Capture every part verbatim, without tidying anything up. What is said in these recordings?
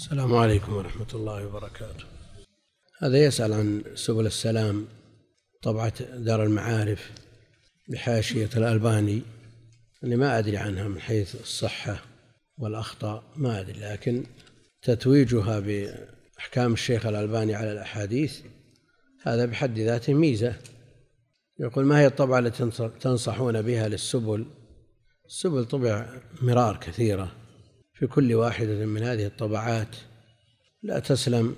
السلام عليكم ورحمة الله وبركاته. هذا يسأل عن سبل السلام طبعة دار المعارف بحاشية الألباني. أنا ما أدري عنها من حيث الصحة والأخطاء ما أدري، لكن تتويجها بأحكام الشيخ الألباني على الأحاديث هذا بحد ذاته ميزة. يقول: ما هي الطبعة التي تنصحون بها للسبل؟ السبل طبع مرار كثيرة، في كل واحدة من هذه الطبعات لا تسلم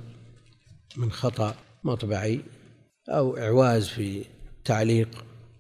من خطأ مطبعي أو إعواز في تعليق،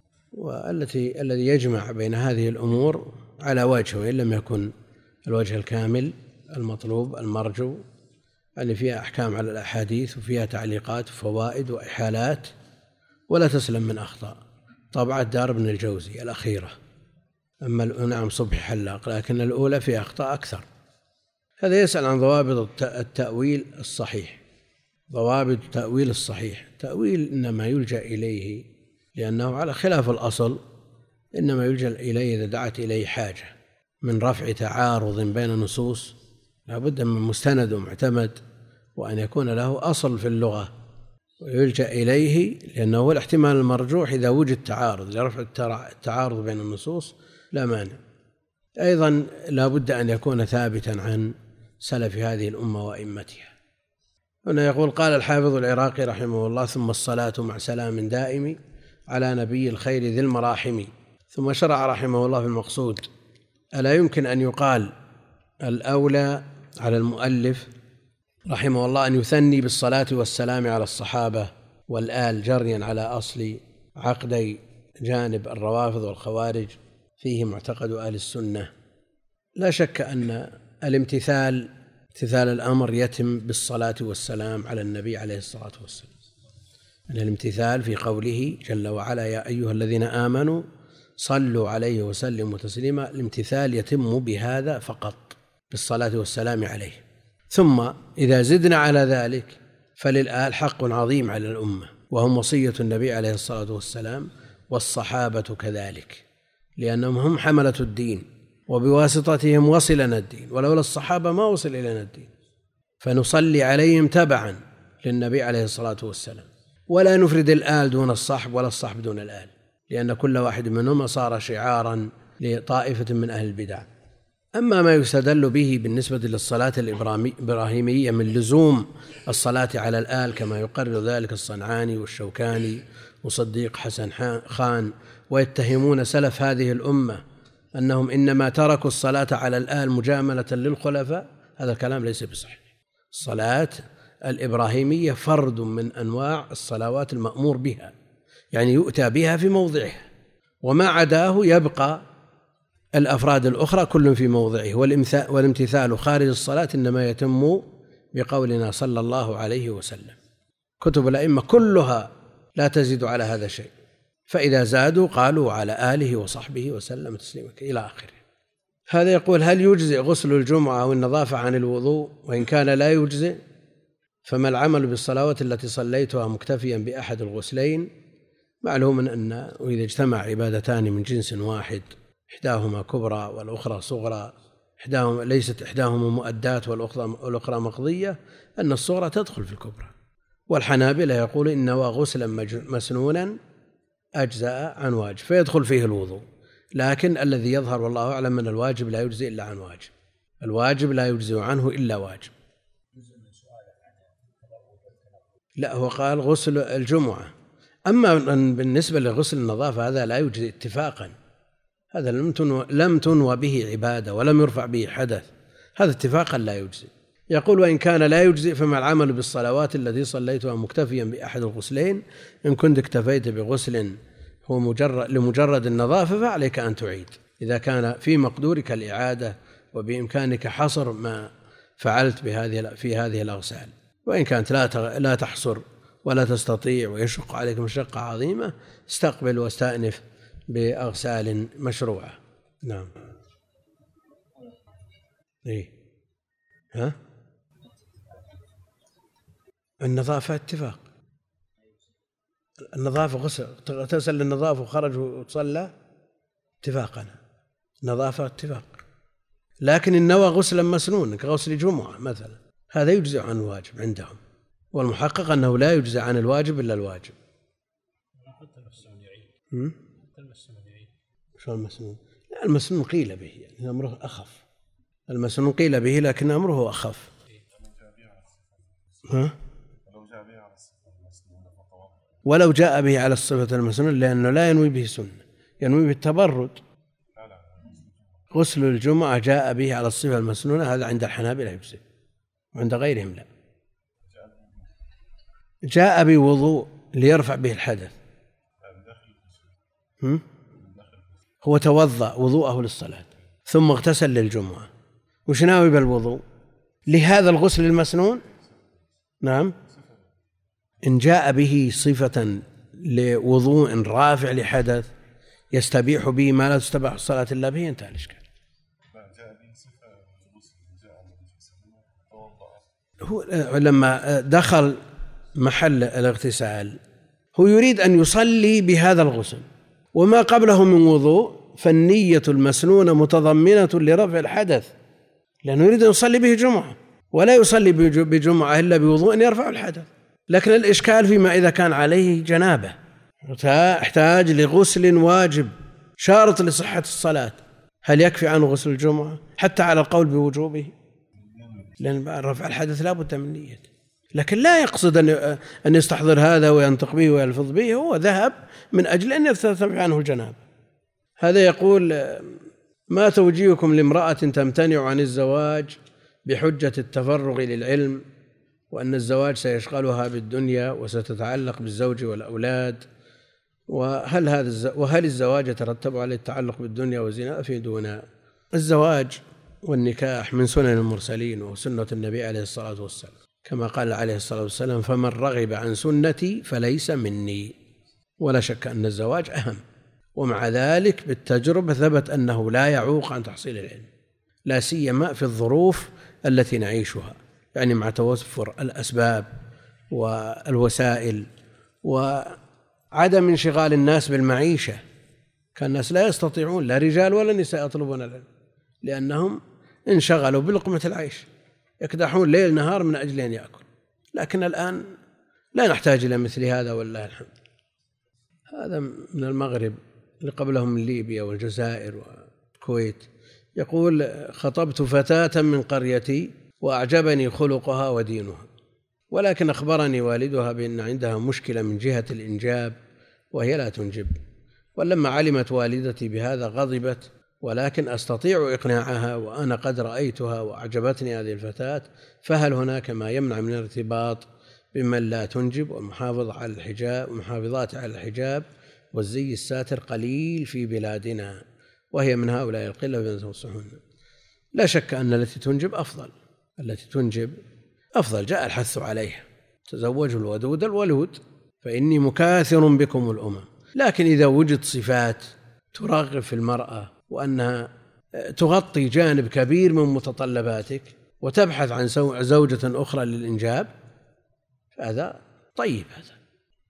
والتي الذي يجمع بين هذه الأمور على وجه، وإن لم يكن الوجه الكامل المطلوب المرجو، اللي فيها أحكام على الأحاديث وفيها تعليقات وفوائد وإحالات ولا تسلم من أخطاء. طبعة دار ابن الجوزي الأخيرة، أما نعم صبحي حلاق، لكن الأولى فيها أخطاء أكثر. هذا يسأل عن ضوابط التأويل الصحيح. ضوابط التأويل الصحيح: تأويل إنما يلجأ إليه لأنه على خلاف الأصل، إنما يلجأ إليه إذا دعت إليه حاجة من رفع تعارض بين النصوص، لا بد من مستند ومعتمد، وأن يكون له أصل في اللغة، ويلجأ إليه لأنه هو الاحتمال المرجوح إذا وجد تعارض لرفع التعارض بين النصوص لا مانع. أيضا لا بد أن يكون ثابتا عن سلف هذه الأمة وأئمتها. هنا يقول: قال الحافظ العراقي رحمه الله: ثم الصلاة مع سلام دائم على نبي الخير ذي المراحم. ثم شرع رحمه الله في المقصود: ألا يمكن أن يقال الأولى على المؤلف رحمه الله أن يثني بالصلاة والسلام على الصحابة والآل جريا على أصل عقدي جانب الروافض والخوارج فيه معتقد أهل السنة؟ لا شك أن الامتثال امتثال الأمر يتم بالصلاة والسلام على النبي عليه الصلاة والسلام. أن الامتثال في قوله جل وعلا: يا أيها الذين آمنوا صلوا عليه وسلموا تسليما، الامتثال يتم بهذا فقط، بالصلاة والسلام عليه. ثم إذا زدنا على ذلك فللآل حق عظيم على الأمة، وهم وصية النبي عليه الصلاة والسلام، والصحابة كذلك، لأنهم هم حملة الدين، وبواسطتهم وصلنا الدين، ولولا الصحابة ما وصل إلينا الدين. فنصلي عليهم تبعا للنبي عليه الصلاة والسلام، ولا نفرد الآل دون الصحب ولا الصحب دون الآل، لأن كل واحد منهم صار شعارا لطائفة من أهل البدع. أما ما يستدل به بالنسبة للصلاة الإبراهيمية من لزوم الصلاة على الآل كما يقرر ذلك الصنعاني والشوكاني وصديق حسن خان، ويتهمون سلف هذه الأمة أنهم إنما تركوا الصلاة على الآل مجاملة للخلفاء، هذا الكلام ليس بصحيح. الصلاة الإبراهيمية فرد من أنواع الصلوات المأمور بها، يعني يؤتى بها في موضعها، وما عداه يبقى الأفراد الأخرى كل في موضعه. والامتثال خارج الصلاة إنما يتم بقولنا صلى الله عليه وسلم. كتب الأئمة كلها لا تزيد على هذا شيء، فإذا زادوا قالوا على آله وصحبه وسلم تسليما إلى آخره. هذا يقول: هل يجزئ غسل الجمعة والنظافة عن الوضوء؟ وإن كان لا يجزئ فما العمل بالصلوات التي صليتها مكتفيا بأحد الغسلين؟ معلوم أن وإذا اجتمع عبادتان من جنس واحد، إحداهما كبرى والأخرى صغرى، إحداهما ليست إحداهما مؤدات والأخرى مقضية، أن الصغرى تدخل في الكبرى. والحنابلة يقول إن غسلا مسنونا أجزاء عن واجب فيدخل فيه الوضوء، لكن الذي يظهر والله أعلم من الواجب لا يجزئ إلا عن واجب، الواجب لا يجزئ عنه إلا واجب. لا، هو قال غسل الجمعة. أما بالنسبة لغسل النظافة هذا لا يجزئ اتفاقا، هذا لم تنوى به عبادة ولم يرفع به حدث، هذا اتفاقا لا يجزئ. يقول: وإن كان لا يجزئ فما العمل بالصلوات التي صليتها مكتفيا بأحد الغسلين؟ إن كنت اكتفيت بغسل هو مجرد لمجرد النظافة فعليك أن تعيد، إذا كان في مقدورك الإعادة وبإمكانك حصر ما فعلت بهذه في هذه الأغسال. وإن كانت لا لا تحصر ولا تستطيع ويشق عليك مشقة عظيمة، استقبل واستأنف بأغسال مشروعة. نعم. إيه؟ ها؟ النظافة اتفاق، النظافة غسل، تغتسل النظافة وخرج وتصلى اتفاقا، نظافة اتفاق. لكن النوى غسلا مسنون كغسل جمعة مثلا، هذا يجزئ عن الواجب عندهم، والمحقق أنه لا يجزئ عن الواجب إلا الواجب. حتى المسنون يعيد. حتى المسنون يعيد. شو المسنون؟ لا، المسنون قيل به يعني أمره أخف. المسنون قيل به لكن أمره أخف. ها؟ ولو جاء به على الصفة المسنون، لأنه لا ينوي به سنة، ينوي به التبرد. غسل الجمعة جاء به على الصفة المسنونة، هذا عند الحنابلة يجزئ، وعند غيرهم لا. جاء بوضوء ليرفع به الحدث، هو توضأ وضوءه للصلاة ثم اغتسل للجمعة، وش ناوي بالوضوء؟ لهذا الغسل المسنون؟ نعم. إن جاء به صفة لوضوء رافع لحدث يستبيح به ما لا تستباح الصلاة إلا به انتهى الإشكال. هو لما دخل محل الاغتسال هو يريد أن يصلي بهذا الغسل، وما قبله من وضوء، فالنية المسنونة متضمنة لرفع الحدث، لأنه يريد أن يصلي به جمعة، ولا يصلي بجمعة إلا بوضوء يرفع الحدث. لكن الإشكال فيما إذا كان عليه جنابة احتاج لغسل واجب شارط لصحة الصلاة، هل يكفي عنه غسل الجمعة حتى على القول بوجوبه؟ لأن رفع الحدث لا بد من نية. لكن لا يقصد أن يستحضر هذا وينطق به ويلفظ به، هو ذهب من أجل أن يرتفع عنه الجنابة. هذا يقول: ما توجيهكم لامرأة تمتنع عن الزواج بحجة التفرغ للعلم، وأن الزواج سيشغلها بالدنيا وستتعلق بالزوج والأولاد، وهل هذا وهل الزواج يترتب عليه التعلق بالدنيا والزنا؟ أفيدونا. الزواج والنكاح من سنن المرسلين وسنة النبي عليه الصلاة والسلام، كما قال عليه الصلاة والسلام: فمن رغب عن سنتي فليس مني. ولا شك أن الزواج أهم، ومع ذلك بالتجربة ثبت أنه لا يعوق عن تحصيل العلم، لا سيما في الظروف التي نعيشها، يعني مع توفر الأسباب والوسائل وعدم انشغال الناس بالمعيشة. كان الناس لا يستطيعون، لا رجال ولا نساء، يطلبون العلم لأنهم انشغلوا بلقمة العيش، يكدحون ليل نهار من أجل أن يأكل. لكن الآن لا نحتاج إلى مثل هذا والله الحمد. هذا من المغرب، اللي قبلهم من ليبيا والجزائر والكويت. يقول: خطبت فتاة من قريتي وأعجبني خلقها ودينها، ولكن أخبرني والدها بأن عندها مشكلة من جهة الإنجاب وهي لا تنجب، ولما علمت والدتي بهذا غضبت، ولكن أستطيع إقناعها وأنا قد رأيتها وأعجبتني هذه الفتاة، فهل هناك ما يمنع من الارتباط بمن لا تنجب والمحافظة على الحجاب والمحافظات على الحجاب والزي الساتر قليل في بلادنا وهي من هؤلاء القلة بنتوسعون؟ لا شك أن التي تنجب أفضل، التي تنجب أفضل، جاء الحث عليها: تزوجوا الودود الولود فإني مكاثر بكم الأمم. لكن إذا وجد صفات ترغب في المرأة وأنها تغطي جانب كبير من متطلباتك وتبحث عن زوجة أخرى للإنجاب، هذا طيب. هذا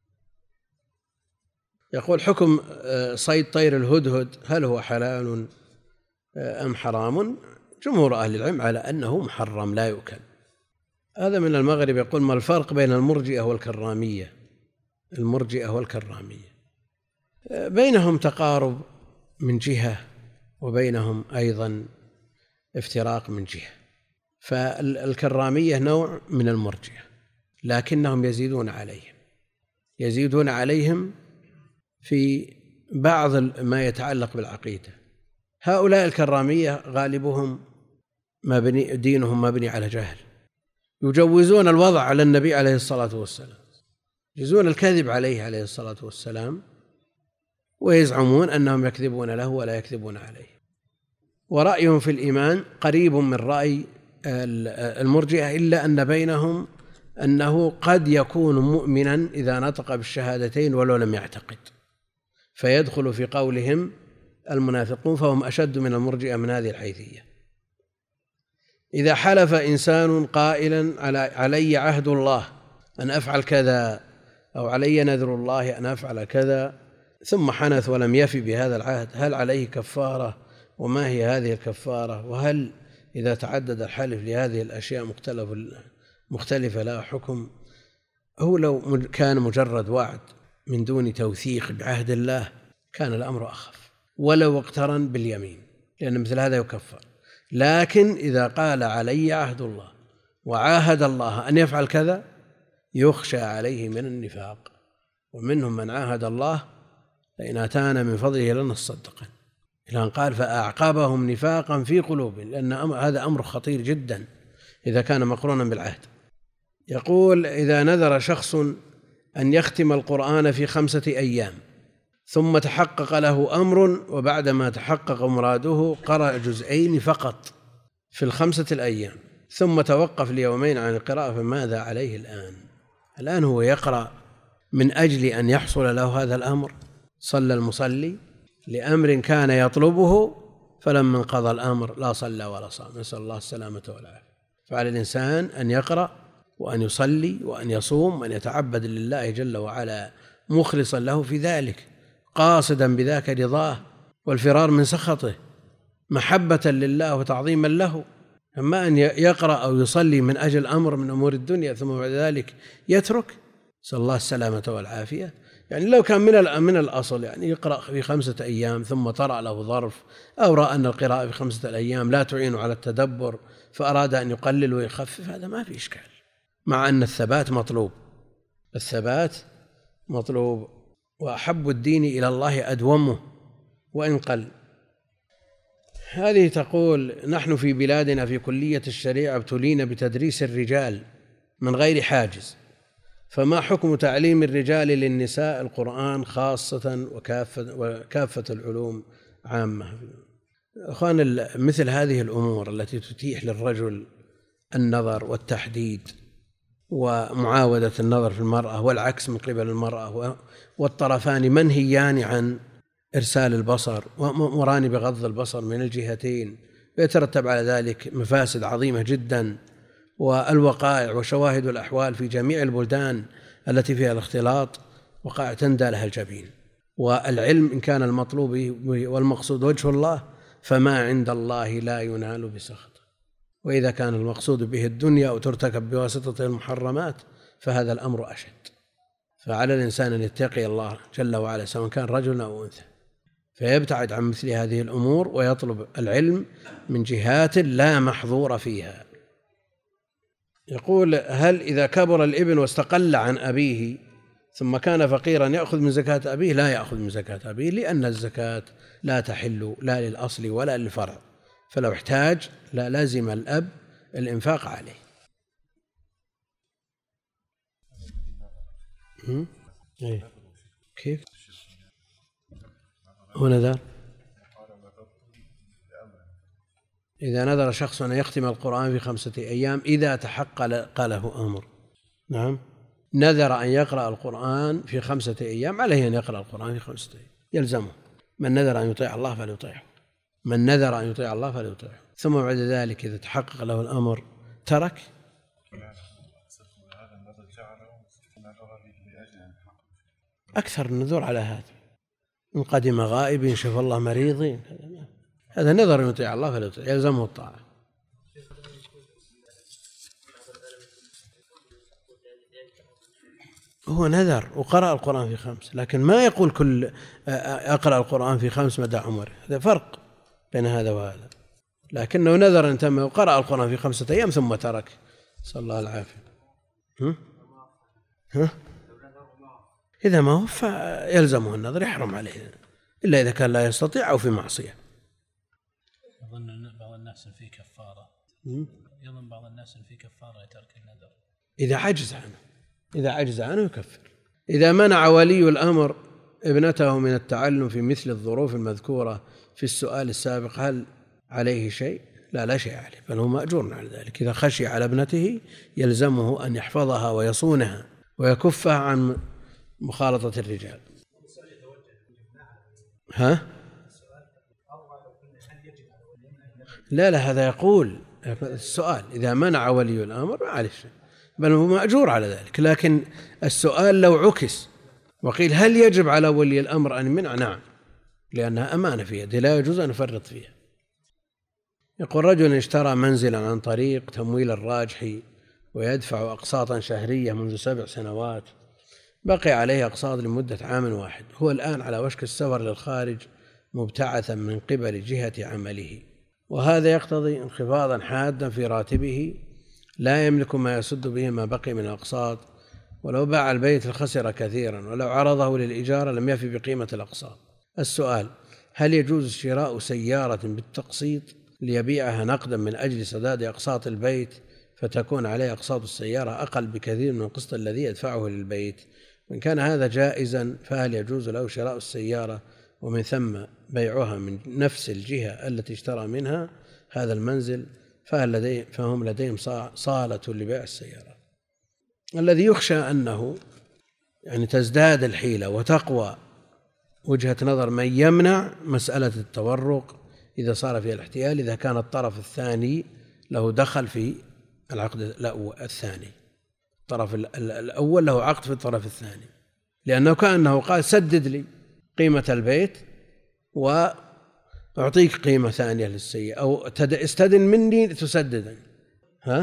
يقول: حكم صيد طير الهدهد هل هو حلال أم حرام؟ جمهور أهل العلم على أنه محرم لا يؤكل. هذا من المغرب. يقول: ما الفرق بين المرجئة والكرامية؟ المرجئة والكرامية بينهم تقارب من جهة وبينهم أيضا افتراق من جهة. فالكرامية نوع من المرجئة، لكنهم يزيدون عليهم يزيدون عليهم في بعض ما يتعلق بالعقيدة. هؤلاء الكرامية غالبهم مبني دينهم مبني على جهل، يجوزون الوضع على النبي عليه الصلاة والسلام، يجوزون الكذب عليه عليه الصلاة والسلام، ويزعمون أنهم يكذبون له ولا يكذبون عليه. ورأيهم في الإيمان قريب من رأي المرجئة، إلا أن بينهم أنه قد يكون مؤمنا إذا نطق بالشهادتين ولو لم يعتقد، فيدخل في قولهم المنافقون، فهم أشد من المرجئة من هذه الحيثية. إذا حلف إنسان قائلا علي عهد الله أن أفعل كذا أو علي نذر الله أن أفعل كذا، ثم حنث ولم يفي بهذا العهد، هل عليه كفارة؟ وما هي هذه الكفارة؟ وهل إذا تعدد الحلف لهذه الأشياء مختلف مختلفة لا حكم، هو لو كان مجرد وعد من دون توثيق بعهد الله كان الأمر أخف، ولو اقترن باليمين، لأن مثل هذا يكفر. لكن إذا قال علي عهد الله وعاهد الله أن يفعل كذا يخشى عليه من النفاق، ومنهم من عاهد الله لئن آتانا من فضله لنصدقن، إلى أن قال فأعقبهم نفاقا في قلوبهم، لأن هذا أمر خطير جدا إذا كان مقرونا بالعهد. يقول إذا نذر شخص أن يختم القرآن في خمسة أيام ثم تحقق له أمر، وبعدما تحقق مراده قرأ جزئين فقط في الخمسة الأيام ثم توقف ليومين عن القراءة، فماذا عليه الآن؟ الآن هو يقرأ من أجل أن يحصل له هذا الأمر. صلى المصلي لأمر كان يطلبه فلما انقضى الأمر لا صلى ولا صام، نسأل الله السلامة والعافية. فعلى الإنسان أن يقرأ وأن يصلي وأن يصوم وأن يتعبد لله جل وعلا مخلصا له في ذلك، قاصدا بذاك رضاه والفرار من سخطه، محبة لله وتعظيما له. أما أن يقرأ أو يصلي من أجل أمر من أمور الدنيا ثم بعد ذلك يترك، نسأل الله السلامة والعافية. يعني لو كان من من الأصل يعني يقرأ في خمسة أيام ثم طرأ له ظرف أو رأى أن القراءة في خمسة الأيام لا تعين على التدبر فأراد أن يقلل ويخفف، هذا ما في إشكال، مع أن الثبات مطلوب، الثبات مطلوب، وأحب الدين إلى الله أدومه وإن قل. هذه تقول نحن في بلادنا في كلية الشريعة ابتلينا بتدريس الرجال من غير حاجز، فما حكم تعليم الرجال للنساء القرآن خاصة وكافة, وكافة العلوم عامة؟ أخوان، مثل هذه الأمور التي تتيح للرجل النظر والتحديد ومعاودة النظر في المرأة والعكس من قبل المرأة، والطرفان منهيان عن إرسال البصر ومران بغض البصر من الجهتين، ويترتب على ذلك مفاسد عظيمة جدا، والوقائع وشواهد الأحوال في جميع البلدان التي فيها الاختلاط وقائع تندى لها الجبين. والعلم إن كان المطلوب والمقصود وجه الله فما عند الله لا ينال بسخط، وإذا كان المقصود به الدنيا وترتكب بواسطة المحرمات فهذا الأمر أشد. فعلى الإنسان أن يتقي الله جل وعلا سواء كان رجل أو أنثى، فيبتعد عن مثل هذه الأمور ويطلب العلم من جهات لا محظور فيها. يقول هل إذا كبر الابن واستقل عن أبيه ثم كان فقيرا يأخذ من زكاة أبيه؟ لا يأخذ من زكاة أبيه، لأن الزكاة لا تحل لا للأصل ولا للفرع، فلو احتاج لا لازم الأب الإنفاق عليه. أيه. كيف هو نذر؟ إذا نذر شخص أن يختم القرآن في خمسة أيام إذا تحقق له أمر، نعم، نذر أن يقرأ القرآن في خمسة أيام، عليه أن يقرأ القرآن في خمسة أيام، يلزمه. من نذر أن يطيع الله فليطيعه، من نذر أن يطيع الله فليطيعه، ثم بعد ذلك إذا تحقق له الأمر ترك. أكثر النذور على هذا، إن قدم غائب شفى الله مريضين، هذا نذر أن يطيع الله فليطيع، يلزمه الطاعة. هو نذر وقرأ القرآن في خمس، لكن ما يقول كل أقرأ القرآن في خمس مدى عمره، هذا فرق بين هذا وهذا. لكنه نذر أن تم وقرأ القرآن في خمسة أيام ثم ترك، صلى الله العافية. ها؟ ها؟ إذا ما هو فيلزمه النذر، يحرم عليه إلا إذا كان لا يستطيع أو في معصية. يظن بعض الناس في كفارة، يظن بعض الناس في كفارة يترك النذر إذا عجز عنه، إذا عجز عنه يكفر. إذا منع ولي الأمر ابنته من التعلم في مثل الظروف المذكورة في السؤال السابق هل عليه شيء؟ لا، لا شيء عليه، بل هو مأجور على ذلك. إذا خشي على ابنته يلزمه أن يحفظها ويصونها ويكفها عن مخالطة الرجال. ها؟ لا لا، هذا يقول السؤال إذا منع ولي الأمر معلش، بل هو مأجور على ذلك. لكن السؤال لو عكس وقيل هل يجب على ولي الأمر أن يمنع؟ نعم، لأنها أمانة في يده لا يجوز أن يفرط فيها. يقول رجل اشترى منزلا عن طريق تمويل الراجحي ويدفع أقساطا شهرية منذ سبع سنوات، بقي عليه أقساط لمدة عام واحد، هو الآن على وشك السفر للخارج مبتعثا من قبل جهة عمله، وهذا يقتضي انخفاضا حادا في راتبه لا يملك ما يسد به ما بقي من الأقساط، ولو باع البيت لخسر كثيرا، ولو عرضه للإجارة لم يفي بقيمة الأقساط. السؤال: هل يجوز شراء سيارة بالتقسيط ليبيعها نقدا من أجل سداد أقساط البيت فتكون عليه أقساط السيارة أقل بكثير من القسط الذي يدفعه للبيت؟ وإن كان هذا جائزا فهل يجوز له شراء السيارة ومن ثم بيعها من نفس الجهة التي اشترى منها هذا المنزل، فهل لدي فهم لديهم صالة لبيع السيارة؟ الذي يخشى أنه يعني تزداد الحيلة وتقوى وجهة نظر من يمنع مسألة التورق إذا صار فيها الاحتيال، إذا كان الطرف الثاني له دخل في العقد الثاني، الطرف الأول له عقد في الطرف الثاني، لأنه كأنه قال سدد لي قيمة البيت وأعطيك قيمة ثانية للسيارة، أو استدن مني تسددني. ها؟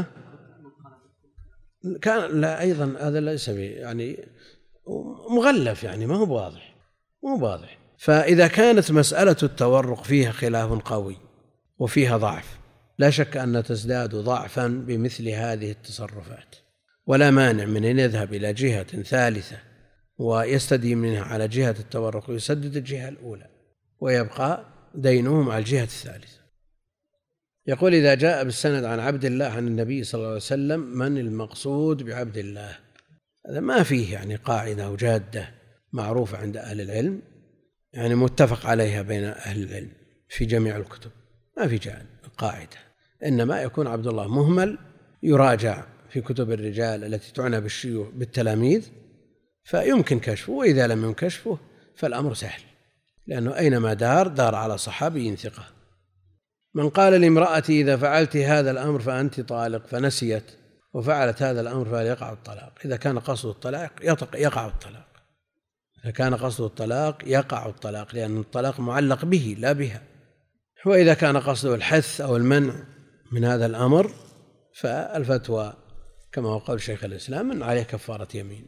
كان لا أيضا هذا ليس يعني مغلف، يعني ما هو واضح، مو واضح. فإذا كانت مسألة التورق فيها خلاف قوي وفيها ضعف، لا شك أن تزداد ضعفا بمثل هذه التصرفات، ولا مانع من أن يذهب إلى جهة ثالثة ويستدين منها على جهة التورق ويسدد الجهة الأولى ويبقى دينه مع الجهة الثالثة. يقول: إذا جاء بالسند عن عبد الله عن النبي صلى الله عليه وسلم من المقصود بعبد الله؟ هذا ما فيه يعني قاعدة وجادة معروفة عند أهل العلم، يعني متفق عليها بين أهل العلم في جميع الكتب، ما في جاد قاعدة، إنما يكون عبد الله مهمل يراجع في كتب الرجال التي تعنى بالشيوخ بالتلاميذ فيمكن كشفه، وإذا لم يمكن كشفه فالأمر سهل، لأنه أينما دار دار على صحابي ثقة. من قال لامرأتي إذا فعلت هذا الأمر فأنت طالق فنسيت وفعلت هذا الأمر فيقع الطلاق، إذا كان قصد الطلاق يقع الطلاق، إذا كان قصد الطلاق يقع الطلاق، لأن الطلاق معلق به لا بها. وإذا كان قصده الحث أو المنع من هذا الأمر فالفتوى كما هو قول شيخ الإسلام أن عليه كفارة يمين.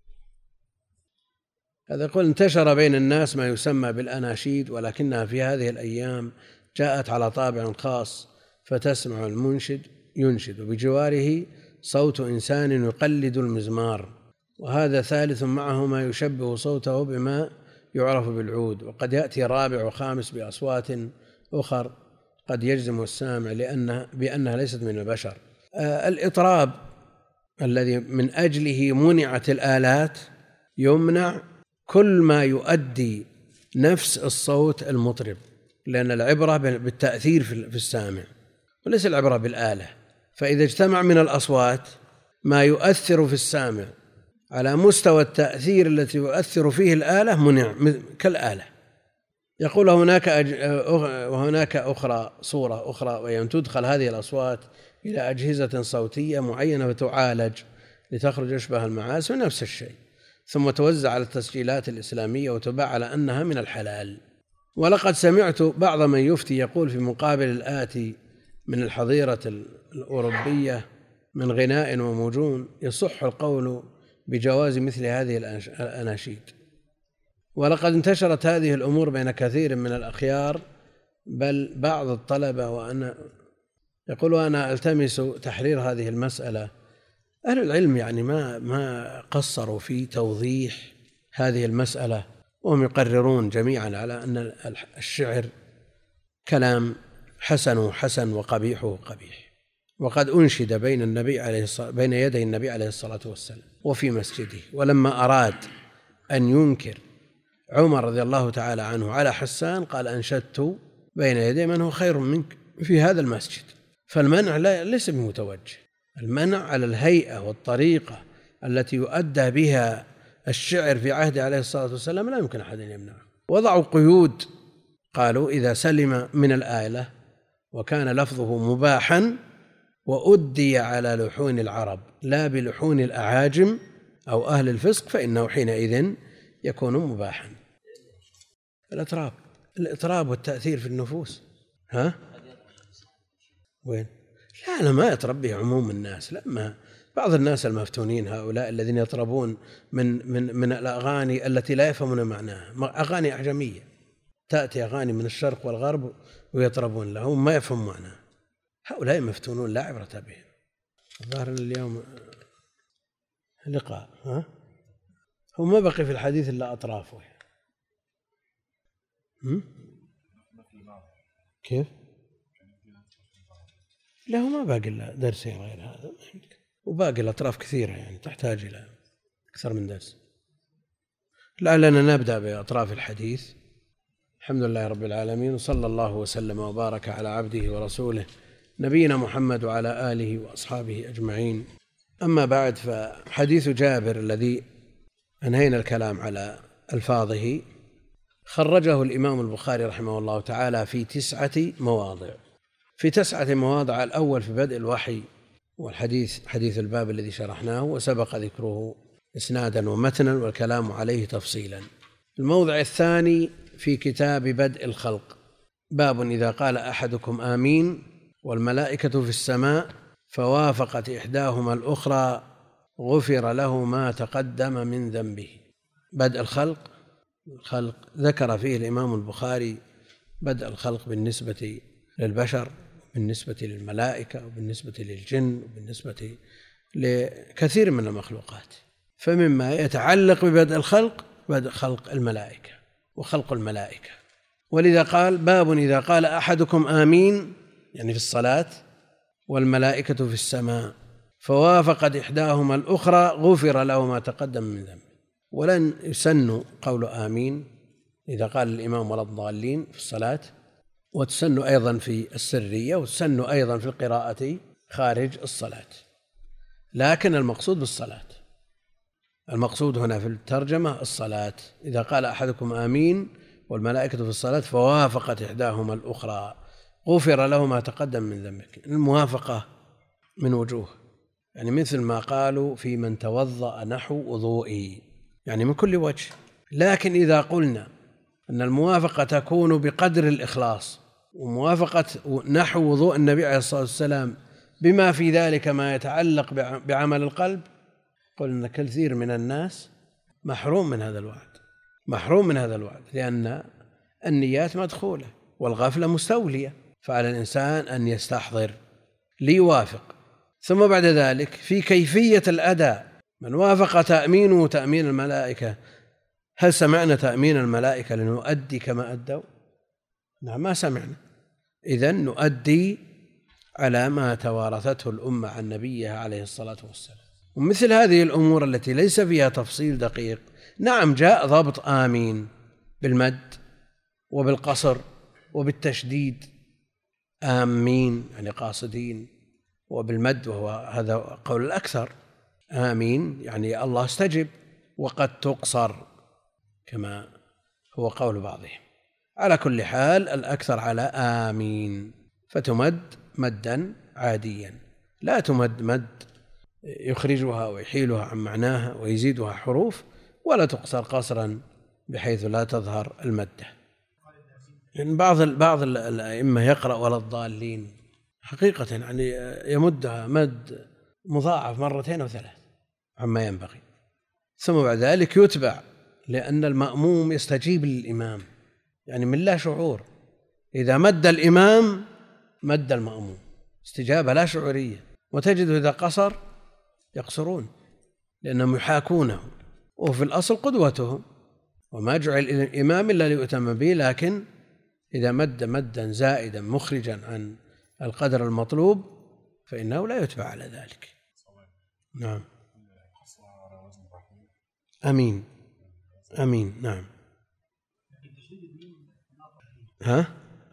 هذا يقول: انتشر بين الناس ما يسمى بالأناشيد، ولكنها في هذه الأيام جاءت على طابع خاص، فتسمع المنشد ينشد وبجواره صوت إنسان يقلد المزمار، وهذا ثالث معه ما يشبه صوته بما يعرف بالعود، وقد يأتي رابع وخامس بأصوات أخر قد يجزم السامع لأنها بأنها ليست من البشر. آه الإطراب الذي من أجله منعت الآلات يمنع كل ما يؤدي نفس الصوت المطرب، لأن العبرة بالتأثير في السامع وليس العبرة بالآلة، فإذا اجتمع من الأصوات ما يؤثر في السامع على مستوى التأثير التي يؤثر فيه الآلة منع كالآلة. يقول: هناك أج... وهناك أخرى صورة أخرى، وأن تدخل هذه الأصوات إلى أجهزة صوتية معينة وتعالج لتخرج أشبه المعازف نفس الشيء، ثم توزع على التسجيلات الإسلامية وتباع على أنها من الحلال. ولقد سمعت بعض من يفتي يقول في مقابل الآتي من الحظيرة الأوروبية من غناء وموجون يصح القول بجواز مثل هذه الأناشيد. ولقد انتشرت هذه الأمور بين كثير من الأخيار بل بعض الطلبة، وأنا يقول أنا ألتمس تحرير هذه المسألة. أهل العلم يعني ما ما قصروا في توضيح هذه المسألة، وهم يقررون جميعا على أن الشعر كلام حسن حسن وقبيحه قبيح. وقد أنشد بين النبي عليه الصلاة بين يدي النبي عليه الصلاة والسلام وفي مسجده، ولما أراد أن ينكر عمر رضي الله تعالى عنه على حسان قال: أنشدت بين يدي من هو خير منك في هذا المسجد. فالمنع ليس بمتوجه، المنع على الهيئة والطريقة التي يؤدى بها الشعر في عهد عليه الصلاة والسلام لا يمكن أحد أن يمنعه. وضعوا قيود، قالوا: إذا سلم من الآلة وكان لفظه مباحا وأدي على لحون العرب لا بلحون الأعاجم أو أهل الفسق فإنه حينئذ يكون مباحا. الإطراب الإطراب والتأثير في النفوس. ها؟ وين؟ لا أنا ما يطرب به عموم الناس، لما بعض الناس المفتونين هؤلاء الذين يطربون من من من الأغاني التي لا يفهمون معناها، أغاني أعجمية، تأتي أغاني من الشرق والغرب ويطربون لهم ما يفهم معناها، هؤلاء مفتونون لا عبرة بهم. الظاهر اليوم لقاء، ها هو ما بقي في الحديث إلا أطرافه. هم؟ كيف؟ لا هو ما باقي إلا درسين غير هذا، وباقي الأطراف كثيرة يعني تحتاج إلى أكثر من درس. لعلنا نبدأ بأطراف الحديث. الحمد لله رب العالمين، وصلى الله وسلم وبارك على عبده ورسوله نبينا محمد وعلى آله وأصحابه أجمعين. أما بعد، فحديث جابر الذي أنهينا الكلام على ألفاظه خرجه الإمام البخاري رحمه الله تعالى في تسعة مواضع في تسعة مواضع. الأول في بدء الوحي، والحديث حديث الباب الذي شرحناه وسبق ذكره إسنادا ومتنا والكلام عليه تفصيلا. الموضع الثاني في كتاب بدء الخلق، باب إذا قال أحدكم آمين والملائكة في السماء فوافقت إحداهما الأخرى غفر له ما تقدم من ذنبه. بدء الخلق الخلق ذكر فيه الإمام البخاري بدء الخلق بالنسبة للبشر، بالنسبة للملائكة، وبالنسبة للجن، وبالنسبة لكثير من المخلوقات. فمما يتعلق ببدء الخلق بدء خلق الملائكة وخلق الملائكة. ولذا قال باب إذا قال أحدكم آمين يعني في الصلاة والملائكة في السماء فوافقت إحداهما الأخرى غفر له ما تقدم من ذنبه. ولن يسن قول آمين إذا قال الإمام ولا الضالين في الصلاة، وتسن أيضا في السرية، وتسن أيضا في القراءة خارج الصلاة، لكن المقصود بالصلاة. المقصود هنا في الترجمة الصلاة. إذا قال أحدكم آمين والملائكة في الصلاة فوافقت إحداهما الأخرى غفر له ما تقدم من ذنبك. الموافقة من وجوه، يعني مثل ما قالوا في من توضأ نحو وضوئي، يعني من كل وجه. لكن إذا قلنا أن الموافقة تكون بقدر الإخلاص، وموافقة نحو وضوء النبي عليه الصلاة والسلام بما في ذلك ما يتعلق بعمل القلب، قلنا كثير من الناس محروم من هذا الوعد، محروم من هذا الوعد، لأن النيات مدخولة والغفلة مستولية، فعلى الإنسان أن يستحضر ليوافق. ثم بعد ذلك في كيفية الأداء، من وافق تأمينه تأمين الملائكة، هل سمعنا تأمين الملائكة لنؤدي كما أدوا؟ نعم ما سمعنا. إذن نؤدي على ما توارثته الأمة عن نبيها عليه الصلاة والسلام. ومثل هذه الأمور التي ليس فيها تفصيل دقيق، نعم جاء ضبط آمين بالمد وبالقصر وبالتشديد، آمين يعني قاصدين، وبالمد وهو هذا قول الأكثر، آمين يعني الله استجب، وقد تقصر كما هو قول بعضهم. على كل حال الأكثر على آمين، فتمد مدا عاديا، لا تمد مد يخرجها ويحيلها عن معناها ويزيدها حروف، ولا تقصر قصرا بحيث لا تظهر المدة. يعني بعض بعض الأئمة يقرأ ولا الضالين حقيقة يعني يمدها مد مضاعف مرتين أو ثلاث عما ينبغي، ثم بعد ذلك يتبع، لأن المأموم يستجيب للإمام، يعني من لا شعور. إذا مد الإمام مد المأموم، استجابة لا شعورية. وتجد إذا قصر يقصرون لأنهم يحاكونه، وفي الأصل قدوتهم، وما جعل الإمام إلا ليؤتم به، لكن إذا مد مدا زائدا مخرجا عن القدر المطلوب فإنه لا يتبع على ذلك. نعم أمين أمين نعم. ها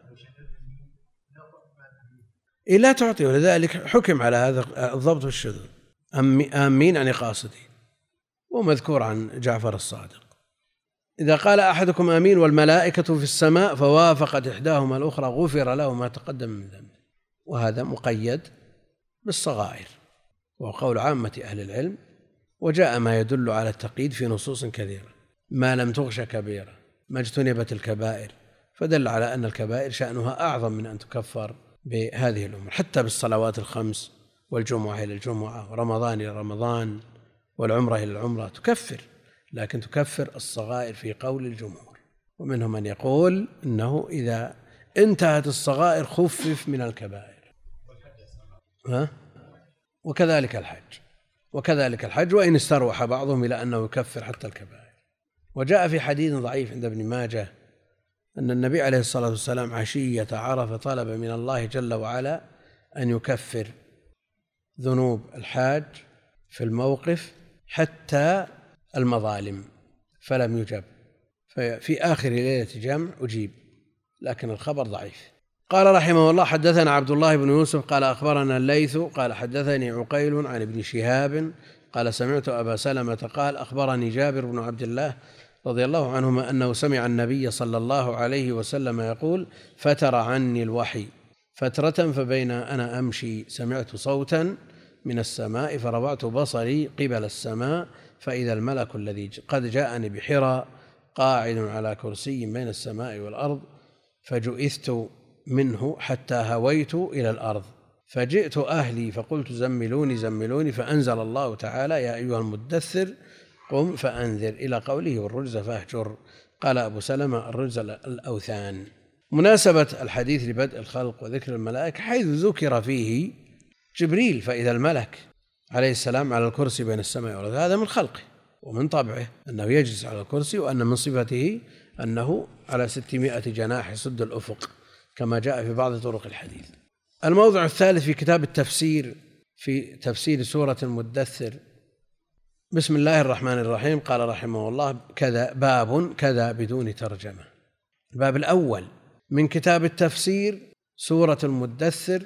إيه لا تعطي، ولذلك حكم على هذا الضبط والشذوذ. آمين يعني قاصدين، ومذكور عن جعفر الصادق. إذا قال أحدكم آمين والملائكة في السماء فوافقت إحداهما الأخرى غفر له ما تقدم من ذنبه، وهذا مقيد بالصغائر وقول عامة أهل العلم. وجاء ما يدل على التقييد في نصوص كثيرة، ما لم تغش كبيرة، ما اجتنبت الكبائر، فدل على أن الكبائر شأنها أعظم من أن تكفر بهذه الأمور، حتى بالصلوات الخمس والجمعة إلى الجمعة ورمضان إلى رمضان والعمرة إلى العمرة تكفر، لكن تكفر الصغائر في قول الجمهور. ومنهم من يقول إنه إذا انتهت الصغائر خفف من الكبائر. ها؟ وكذلك الحج وكذلك الحج وإن استروح بعضهم إلى أنه يكفر حتى الكبائر. وجاء في حديث ضعيف عند ابن ماجه أن النبي عليه الصلاة والسلام عشية عرفة طلب من الله جل وعلا أن يكفر ذنوب الحاج في الموقف حتى المظالم، فلم يجب، في آخر ليلة جمع أجيب، لكن الخبر ضعيف. قال رحمه الله: حدثنا عبد الله بن يوسف قال أخبرنا الليث قال حدثني عقيل عن ابن شهاب قال سمعت أبا سلمة قال أخبرني جابر بن عبد الله رضي الله عنهما أنه سمع النبي صلى الله عليه وسلم يقول: فتر عني الوحي فترة فبين أنا أمشي سمعت صوتا من السماء فرفعت بصري قبل السماء فإذا الملك الذي قد جاءني بحراء قاعد على كرسي بين السماء والأرض فجئثت منه حتى هويت إلى الأرض فجئت أهلي فقلت زملوني زملوني فأنزل الله تعالى: يا أيها المدثر قم فأنذر، إلى قوله: والرجز فاهجر. قال أبو سلمة: الرجز الأوثان. مناسبة الحديث لبدء الخلق وذكر الملائكة حيث ذكر فيه جبريل، فإذا الملك عليه السلام على الكرسي بين السماء والأرض هذا من خلقه ومن طبعه أنه يجلس على الكرسي، وأن من صفته أنه على ستمائة جناح يسد الأفق كما جاء في بعض طرق الحديث. الموضع الثالث في كتاب التفسير في تفسير سورة المدثر: بسم الله الرحمن الرحيم. قال رحمه الله: كذا باب كذا بدون ترجمة. الباب الأول من كتاب التفسير سورة المدثر،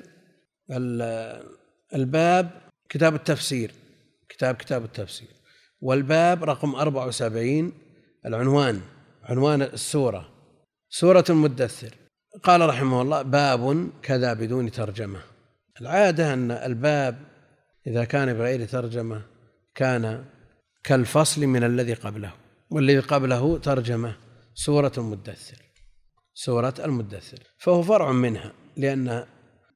الباب كتاب التفسير، كتاب كتاب التفسير، والباب رقم أربعة وسبعين، العنوان عنوان السورة سورة المدثر. قال رحمه الله: باب كذا بدون ترجمة. العادة أن الباب إذا كان بغير ترجمة كان كالفصل من الذي قبله، والذي قبله ترجمة سورة المدثر سورة المدثر فهو فرع منها، لأن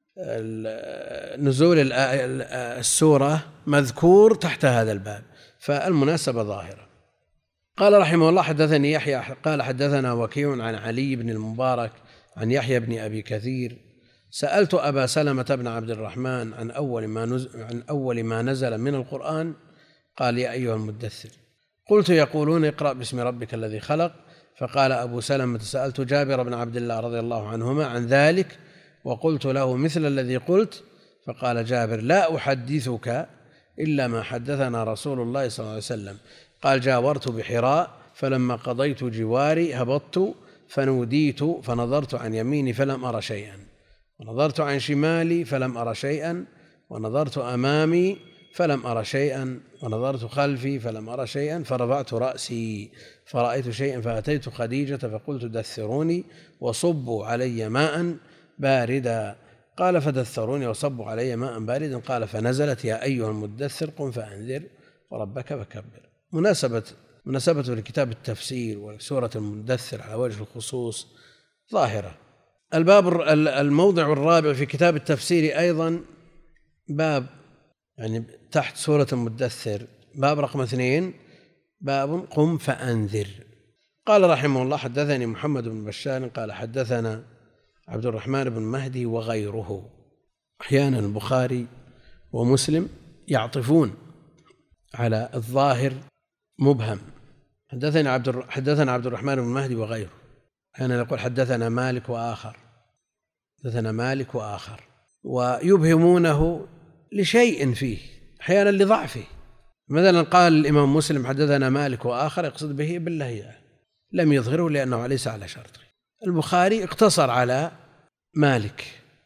نزول السورة مذكور تحت هذا الباب، فالمناسبة ظاهرة. قال رحمه الله: حدثني يحيى قال حدثنا وكيع عن علي بن المبارك عن يحيى بن أبي كثير سألت أبا سلمة بن عبد الرحمن عن أول ما نزل, عن أول ما نزل من القرآن قال: يا أيها المدثر. قلت: يقولون اقرأ باسم ربك الذي خلق. فقال أبو سلمة: سألت جابر بن عبد الله رضي الله عنهما عن ذلك وقلت له مثل الذي قلت. فقال جابر: لا أحدثك إلا ما حدثنا رسول الله صلى الله عليه وسلم. قال: جاورت بحراء فلما قضيت جواري هبطت فنوديت فنظرت عن يميني فلم أرى شيئا، ونظرت عن شمالي فلم أرى شيئا، ونظرت أمامي فلم أرى شيئا، ونظرت خلفي فلم أرى شيئا، فرفعت رأسي فرأيت شيئا فأتيت خديجة فقلت: دثروني وصبوا علي ماء باردا. قال: فدثروني وصبوا علي ماء باردا. قال: فنزلت: يا أيها المدثر قم فأنذر وربك فكبر. مناسبة مناسبته لكتاب التفسير وسورة المدثر على وجه الخصوص ظاهرة. الباب الموضع الرابع في كتاب التفسير أيضا باب يعني تحت سورة المدثر، باب رقم اثنين، باب قم فأنذر. قال رحمه الله: حدثني محمد بن بشار قال حدثنا عبد الرحمن بن مهدي وغيره. أحيانا البخاري ومسلم يعطفون على الظاهر مبهم. حدثنا عبد حدثنا عبد الرحمن بن مهدي وغيره، أحيانا يقول حدثنا مالك وآخر، حدثنا مالك وآخر، ويبهمونه لشيء فيه، أحيانا لضعفه. مثلا قال الإمام مسلم حدثنا مالك وآخر، يقصد به بالله لم يظهره لأنه ليس على شرطه. البخاري اقتصر على مالك.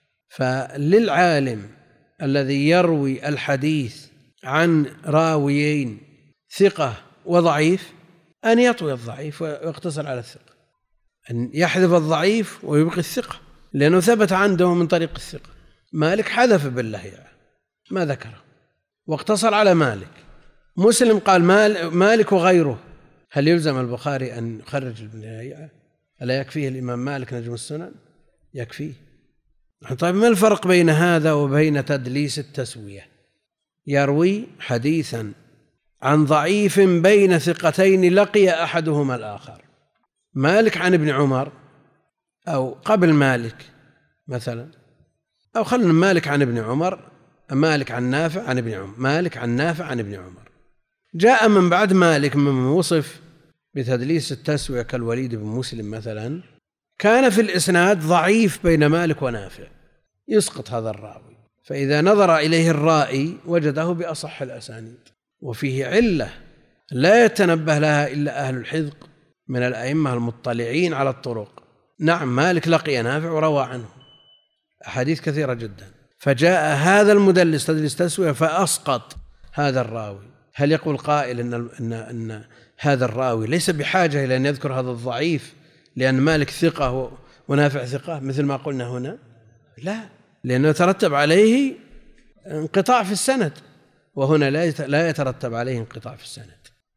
فللعالم الذي يروي الحديث عن راويين ثقة وضعيف أن يطوي الضعيف ويقتصر على الثقة، أن يحذف الضعيف ويبقي الثقة، لأنه ثبت عنده من طريق الثقة. مالك حذف بالله يعني ما ذكره واقتصر على مالك. مسلم قال مالك وغيره. هل يلزم البخاري أن يخرج البنية؟ ألا يكفيه الإمام مالك نجم السنن؟ يكفيه طيب ما الفرق بين هذا وبين تدليس التسوية؟ يروي حديثا عن ضعيف بين ثقتين لقي أحدهما الآخر، مالك عن ابن عمر أو قبل مالك مثلا، أو خلنا مالك عن ابن عمر، مالك عن نافع عن ابن عمر، مالك عن نافع عن ابن عمر. جاء من بعد مالك من وصف بتدليس التسوية كالوليد بن مسلم مثلا، كان في الإسناد ضعيف بين مالك ونافع، يسقط هذا الراوي، فإذا نظر إليه الرائي وجده بأصح الأسانيد، وفيه علة لا يتنبه لها إلا أهل الحذق من الأئمة المطلعين على الطرق. نعم مالك لقي نافع وروى عنه أحاديث كثيرة جدا، فجاء هذا المدلس تدليس تسوية فأسقط هذا الراوي. هل يقول قائل إن, إن, إن هذا الراوي ليس بحاجة إلى أن يذكر هذا الضعيف لأن مالك ثقة ونافع ثقة مثل ما قلنا هنا؟ لا، لأنه يترتب عليه انقطاع في السند، وهنا لا يترتب عليه انقطاع في السند.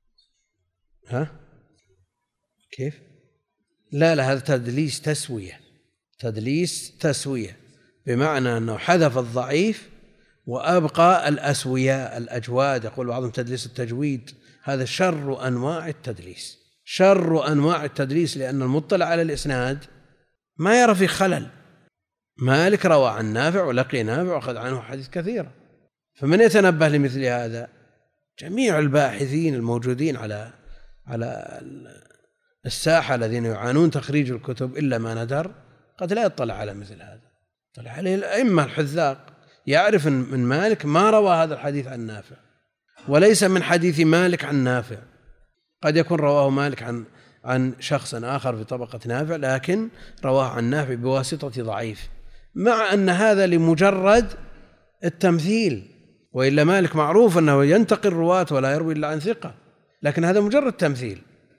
ها كيف؟ لا لا، هذا تدليس تسوية، تدليس تسوية بمعنى أنه حذف الضعيف وأبقى الأسوياء الأجواد. يقول بعضهم تدليس التجويد، هذا شر أنواع التدليس، شر أنواع التدليس، لأن المطلع على الإسناد ما يرى في خلل. مالك روى عن نافع ولقي نافع وأخذ عنه حديث كثيرة، فمن يتنبه لمثل هذا؟ جميع الباحثين الموجودين على على الساحة الذين يعانون تخريج الكتب إلا ما ندر قد لا يطلع على مثل هذا. طلع عليه الأئمة الحذاق، يعرف من مالك ما روى هذا الحديث عن نافع، وليس من حديث مالك عن نافع، قد يكون رواه مالك عن عن شخص آخر في طبقة نافع، لكن رواه عن نافع بواسطة ضعيف، مع أن هذا لمجرد التمثيل، وإلا مالك معروف أنه ينتقي الرواة ولا يروي إلا عن ثقة، لكن هذا مجرد تمثيل.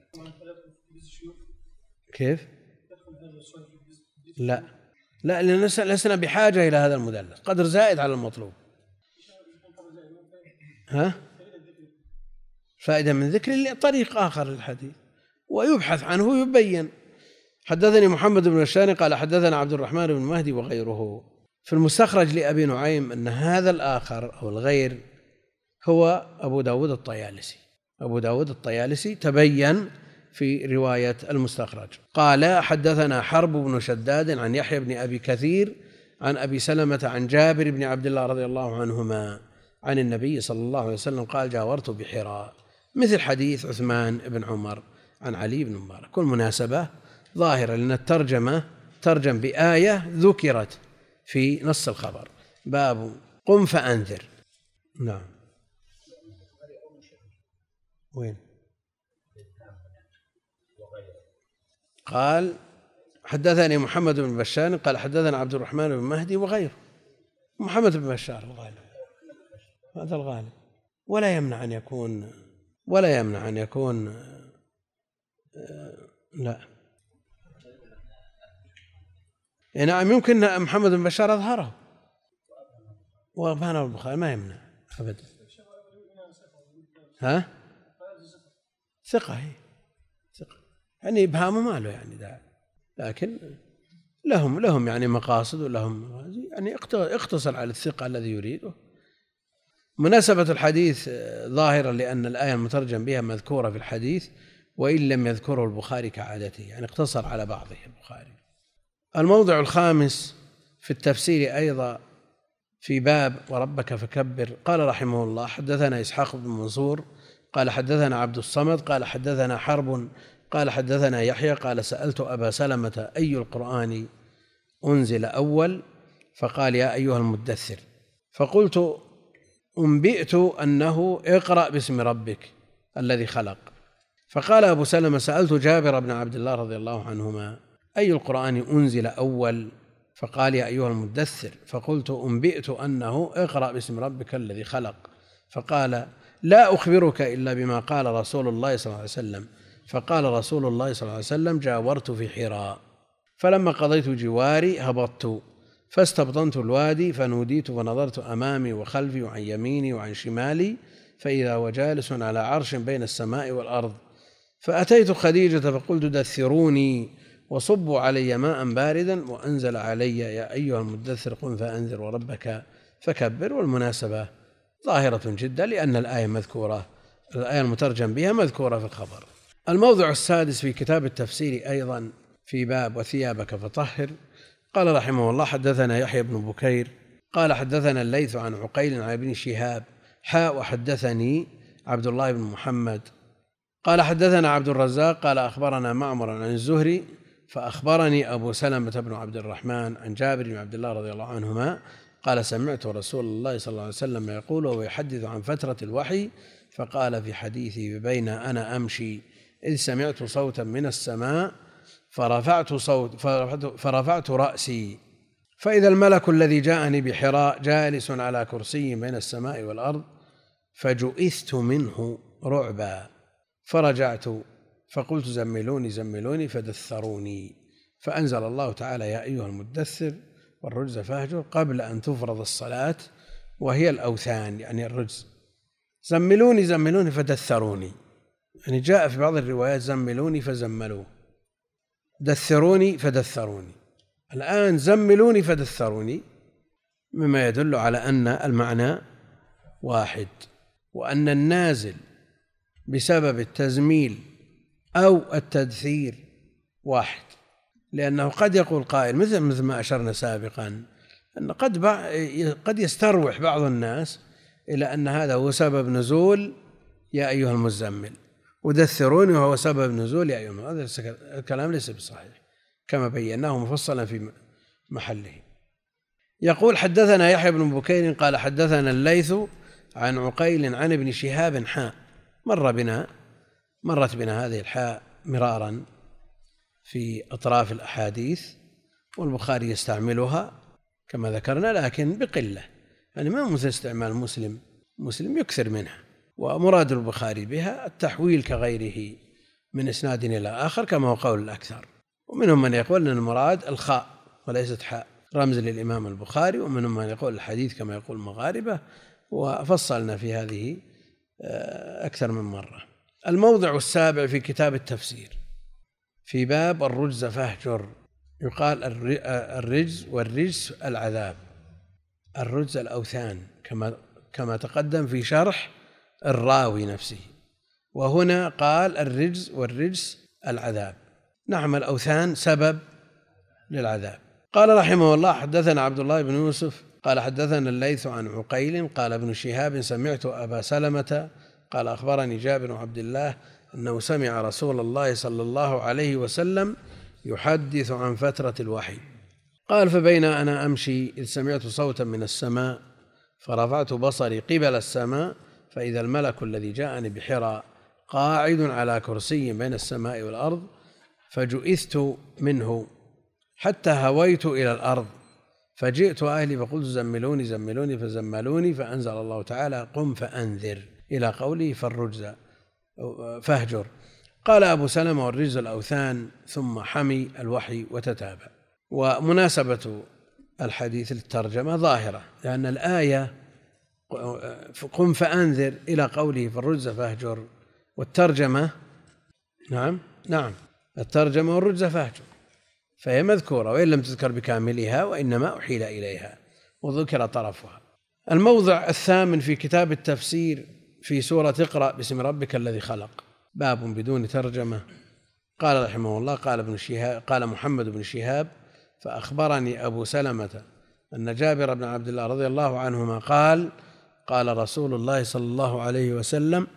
كيف؟ لا لا، لأن لسنا بحاجة إلى هذا المدلس، قدر زائد على المطلوب. ها؟ فائدة من ذكر طريق آخر للحديث ويبحث عنه يبين. حدثني محمد بن بشار قال حدثنا عبد الرحمن بن مهدي وغيره. في المستخرج لأبي نعيم أن هذا الآخر أو الغير هو أبو داود الطيالسي. أبو داود الطيالسي تبين في رواية المستخرج. قال حدثنا حرب بن شداد عن يحيى بن أبي كثير عن أبي سلمة عن جابر بن عبد الله رضي الله عنهما عن النبي صلى الله عليه وسلم قال جاورت بحراء، مثل حديث عثمان بن عمر عن علي بن مبارك. كل مناسبة ظاهرة، لأن الترجمة ترجم بآية ذكرت في نص الخبر، باب قم فأنذر. نعم. وين؟ قال حدثني محمد بن بشار قال حدثنا عبد الرحمن بن مهدي وغيره. محمد بن بشار الغالب، هذا الغالب، ولا يمنع أن يكون ولا يمنع أن يكون لا نعم، يمكن محمد بن بشار أظهره وأبهانه البخاري، ما يمنع أبدا. ها ثقة، هي ثقة، يعني إبهامه ما له يعني داعي، لكن لهم لهم يعني مقاصد ولهم يعني اقتصر على الثقة الذي يريده. مناسبة الحديث ظاهرة لأن الآية المترجم بها مذكورة في الحديث وإن لم يذكره البخاري كعادته، يعني اقتصر على بعضه البخاري. الموضع الخامس في التفسير أيضا في باب وربك فكبر. قال رحمه الله حدثنا إسحاق بن منصور قال حدثنا عبد الصمد قال حدثنا حرب قال حدثنا يحيى قال سألت أبا سلمة أي القرآن أنزل أول؟ فقال يا أيها المدثر. فقلت أنبئت أنه اقرأ باسم ربك الذي خلق. فقال أبو سلمة سألت جابر بن عبد الله رضي الله عنهما أي القرآن أنزل أول؟ فقال يا أيها المدثر. فقلت أنبئت أنه اقرأ باسم ربك الذي خلق. فقال لا أخبرك إلا بما قال رسول الله صلى الله عليه وسلم. فقال رسول الله صلى الله عليه وسلم جاورت في حراء، فلما قضيت جواري هبطت فاستبطنت الوادي فنوديت فنظرت أمامي وخلفي وعن يميني وعن شمالي فإذا هو جالس على عرش بين السماء والأرض. فأتيت خديجة فقلت دثروني وصبوا علي ماء باردا وأنزل علي يا أيها المدثر قم فأنذر وربك فكبر. والمناسبة ظاهرة جدا لأن الآية مذكورة، الآية المترجم بها مذكورة في الخبر. الموضع السادس في كتاب التفسير أيضا في باب وثيابك فطهر. قال رحمه الله حدثنا يحيى بن بكير قال حدثنا الليث عن عقيل عن ابن شهاب حاء وحدثني عبد الله بن محمد قال حدثنا عبد الرزاق قال أخبرنا معمر عن الزهري فأخبرني أبو سلمة بن عبد الرحمن عن جابر بن عبد الله رضي الله عنهما قال سمعت رسول الله صلى الله عليه وسلم يقول وهو يحدث عن فترة الوحي فقال في حديثي بين أنا أمشي إذ سمعت صوتا من السماء فرفعت, صوت فرفعت, فرفعت رأسي فإذا الملك الذي جاءني بحراء جالس على كرسي بين السماء والأرض فجئثت منه رعبا فرجعت فقلت زملوني زملوني فدثروني فأنزل الله تعالى يا أيها المدثر والرجز فاهجر قبل أن تفرض الصلاة وهي الأوثان يعني الرجز. زملوني زملوني فدثروني يعني جاء في بعض الروايات زملوني فزملوه، دثروني فدثروني. الآن زملوني فدثروني مما يدل على أن المعنى واحد وأن النازل بسبب التزميل أو التدثير واحد، لأنه قد يقول قائل مثل مثل ما أشرنا سابقا أن قد قد يستروح بعض الناس إلى أن هذا هو سبب نزول يا أيها المزمل ودثروني وهو سبب نزول يا أيها. هذا الكلام ليس بصحيح كما بيناه مفصلا في محله. يقول حدثنا يحيى بن بكير قال حدثنا الليث عن عقيل عن ابن شهاب حاء. مر بنا مرت بنا هذه الحاء مرارا في أطراف الأحاديث والبخاري يستعملها كما ذكرنا لكن بقلة، يعني ما مثل استعمال مسلم، مسلم يكثر منها، ومراد البخاري بها التحويل كغيره من إسناد إلى آخر كما هو قول الأكثر. ومنهم من يقول أن المراد الخاء وليست حاء رمز للإمام البخاري، ومنهم من يقول الحديث كما يقول المغاربة، وفصلنا في هذه أكثر من مرة. الموضع السابع في كتاب التفسير في باب الرجز فاهجر. يقال الرجز والرجس العذاب، الرجز الأوثان كما كما تقدم في شرح الراوي نفسه، وهنا قال الرجز والرجس العذاب. نعم الأوثان سبب للعذاب. قال رحمه الله حدثنا عبد الله بن يوسف قال حدثنا الليث عن عقيل قال ابن شهاب سمعت أبا سلمة قال أخبرني جابر بن عبد الله أنه سمع رسول الله صلى الله عليه وسلم يحدث عن فترة الوحي قال فبين أنا أمشي إذ سمعت صوتا من السماء فرفعت بصري قبل السماء فإذا الملك الذي جاءني بحراء قاعد على كرسي بين السماء والأرض فجئثت منه حتى هويت إلى الأرض فجئت أهلي فقلت زملوني زملوني فزملوني فأنزل الله تعالى قم فأنذر إلى قوله فالرجز فاهجر. قال أبو سلمة والرجز الأوثان ثم حمي الوحي وتتابع. ومناسبة الحديث للترجمة ظاهرة لأن الآية قم فأنذر إلى قوله فالرجز فاهجر، والترجمة نعم نعم الترجمة والرجز فاهجر، فهي مذكورة وإن لم تذكر بكاملها وإنما أحيل إليها وذكر طرفها. الموضع الثامن في كتاب التفسير في سورة اقرأ باسم ربك الذي خلق، باب بدون ترجمة. قال رحمه الله قال ابن شهاب قال محمد بن شهاب فأخبرني أبو سلمة أن جابر بن عبد الله رضي الله عنهما قال قال رسول الله صلى الله عليه وسلم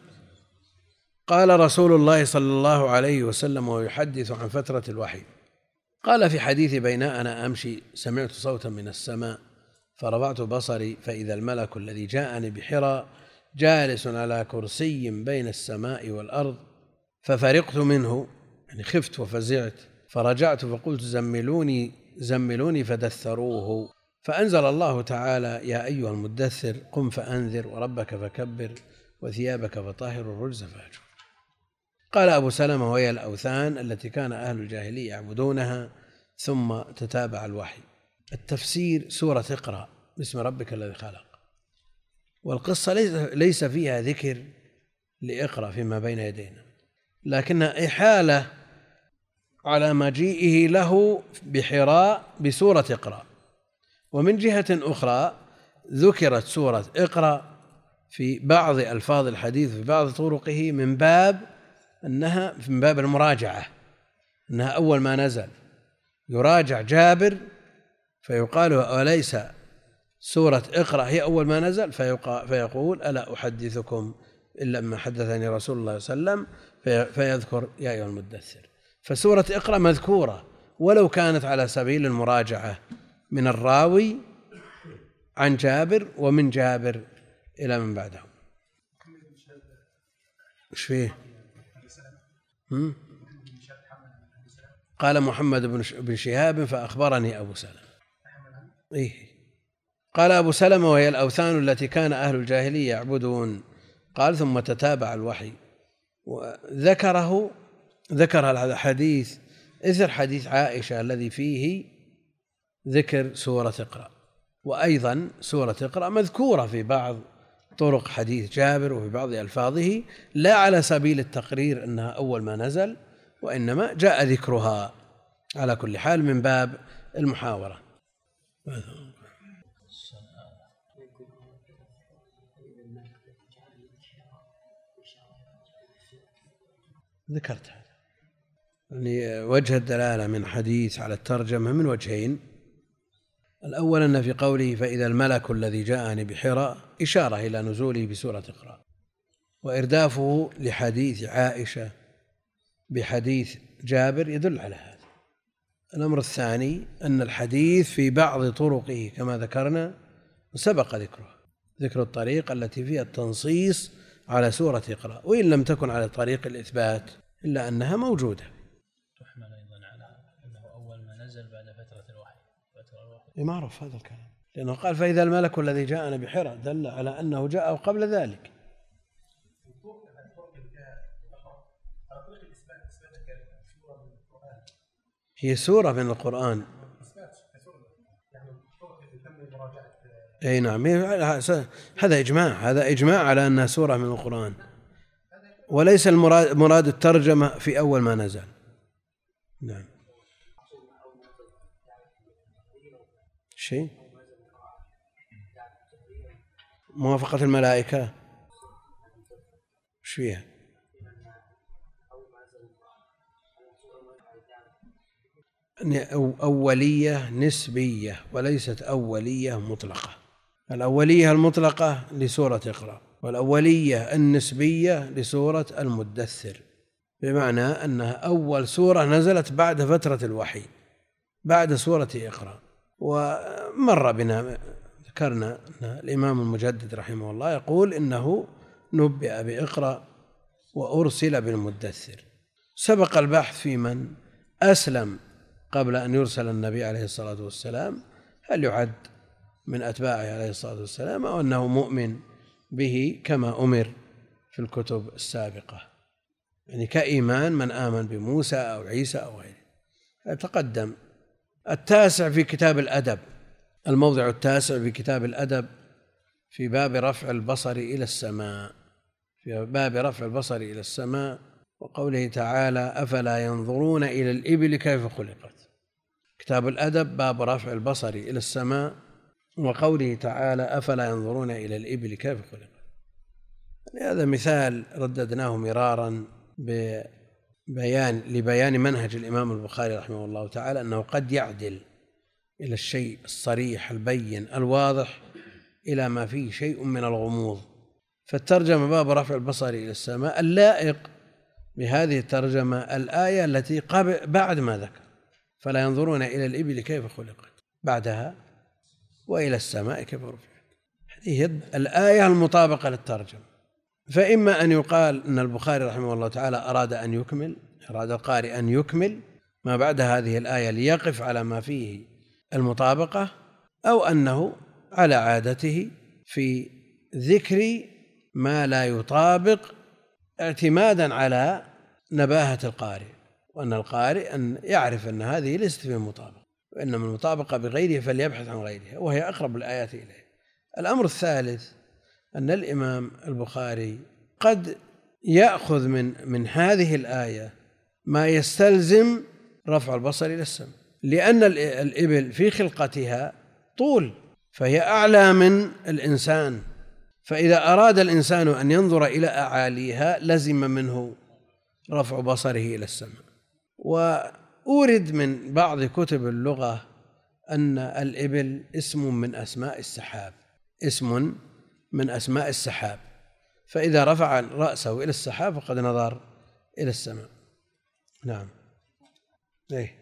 قال رسول الله صلى الله عليه وسلم ويحدث عن فترة الوحي قال في حديث بين أنا أمشي سمعت صوتا من السماء فرفعت بصري فإذا الملك الذي جاءني بحراء جالس على كرسي بين السماء والأرض ففرقت منه يعني خفت وفزعت فرجعت فقلت زملوني زملوني فدثروه فأنزل الله تعالى يا أيها المدثر قم فأنذر وربك فكبر وثيابك فطهر الرجز فاهجر. قال أبو سلمة وهي الأوثان التي كان أهل الجاهلية يعبدونها ثم تتابع الوحي. التفسير سورة اقرأ باسم ربك الذي خلق، والقصة ليس فيها ذكر لإقرأ فيما بين يدينا، لكنها إحالة على مجيئه له بحراء بسورة اقرأ. ومن جهة أخرى ذكرت سورة اقرأ في بعض ألفاظ الحديث في بعض طرقه من باب أنها من باب المراجعة، أنها أول ما نزل يراجع جابر فيقال أليس سورة اقرأ هي أول ما نزل، فيقول ألا أحدثكم إلا ما حدثني رسول الله صلى الله عليه وسلم، فيذكر يا أيها المدثر. فسورة اقرأ مذكورة ولو كانت على سبيل المراجعة من الراوي عن جابر ومن جابر إلى من بعده. إيش فيه؟ هم؟ قال محمد بن شهاب فأخبرني أبو سلمة. إيه؟ قال أبو سلمة وهي الأوثان التي كان أهل الجاهلية يعبدون. قال ثم تتابع الوحي وذكره ذكر هذا الحديث إثر حديث عائشة الذي فيه ذكر سورة اقرأ. وأيضا سورة اقرأ مذكورة في بعض طرق حديث جابر وفي بعض ألفاظه لا على سبيل التقرير أنها أول ما نزل، وإنما جاء ذكرها على كل حال من باب المحاورة. ذكرت هذا يعني وجه الدلالة من حديث على الترجمة من وجهين. الأول أن في قوله فإذا الملك الذي جاءني بحراء إشارة إلى نزوله بسورة اقرأ، وإردافه لحديث عائشة بحديث جابر يدل على هذا. الأمر الثاني أن الحديث في بعض طرقه كما ذكرنا سبق ذكره ذكر الطريق التي فيها التنصيص على سورة اقرأ، وإن لم تكن على طريق الإثبات إلا أنها موجودة. تحمل أيضا على أنه أول ما نزل بعد فترة الوحي. ما أعرف هذا الكلام، لأنه قال فإذا الملك الذي جاءنا بحراء دل على أنه جاء قبل ذلك. هي سورة من القرآن. أي نعم، هذا إجماع هذا إجماع على أنها سورة من القرآن، وليس المراد مراد الترجمة في أول ما نزل. نعم. شيء موافقة الملائكة ايش فيها؟ أولية نسبية وليست أولية مطلقة. الأولية المطلقة لسورة اقرأ، والأولية النسبية لسورة المدثر، بمعنى أنها أول سورة نزلت بعد فترة الوحي بعد سورة اقرأ. ومر بنا ذكرنا أن الإمام المجدد رحمه الله يقول إنه نبئ بإقرأ وأرسل بالمدثر. سبق البحث في من أسلم قبل أن يرسل النبي عليه الصلاة والسلام، هل يعد من أتباعه عليه الصلاة والسلام أو أنه مؤمن به كما أمر في الكتب السابقة، يعني كإيمان من آمن بموسى أو عيسى أو غيره. تقدم التاسع في كتاب الأدب، الموضع التاسع في كتاب الأدب في باب رفع البصر إلى السماء، في باب رفع البصر إلى السماء وقوله تعالى أفلا ينظرون إلى الإبل كيف خلقت. كتاب الأدب باب رفع البصر إلى السماء وقوله تعالى أفلا ينظرون إلى الإبل كيف خلقت. يعني هذا مثال رددناه مرارا ببيان لبيان منهج الإمام البخاري رحمه الله تعالى، أنه قد يعدل إلى الشيء الصريح البين الواضح إلى ما فيه شيء من الغموض. فالترجمة باب رفع البصر إلى السماء اللائق بهذه الترجمة الآية التي قبل بعد ما ذكر فلا ينظرون إلى الإبل كيف خلقت، بعدها وإلى السماء كيف رفعت. هذه الآية المطابقة للترجمة. فإما أن يقال أن البخاري رحمه الله تعالى أراد أن يكمل أراد القارئ أن يكمل ما بعد هذه الآية ليقف على ما فيه المطابقة، أو أنه على عادته في ذكر ما لا يطابق اعتمادا على نباهة القارئ، وأن القارئ أن يعرف أن هذه ليست في المطابقة، وإنما المطابقة بغيره فليبحث عن غيرها وهي أقرب الآيات إليه. الأمر الثالث أن الإمام البخاري قد يأخذ من من هذه الآية ما يستلزم رفع البصر إلى السماء، لأن الإبل في خلقتها طول، فهي أعلى من الإنسان، فإذا أراد الإنسان أن ينظر إلى أعاليها لزم منه رفع بصره إلى السماء. وأورد من بعض كتب اللغة أن الإبل اسم من أسماء السحاب، اسم من أسماء السحاب، فإذا رفع رأسه إلى السحاب فقد نظر إلى السماء. نعم. إيه؟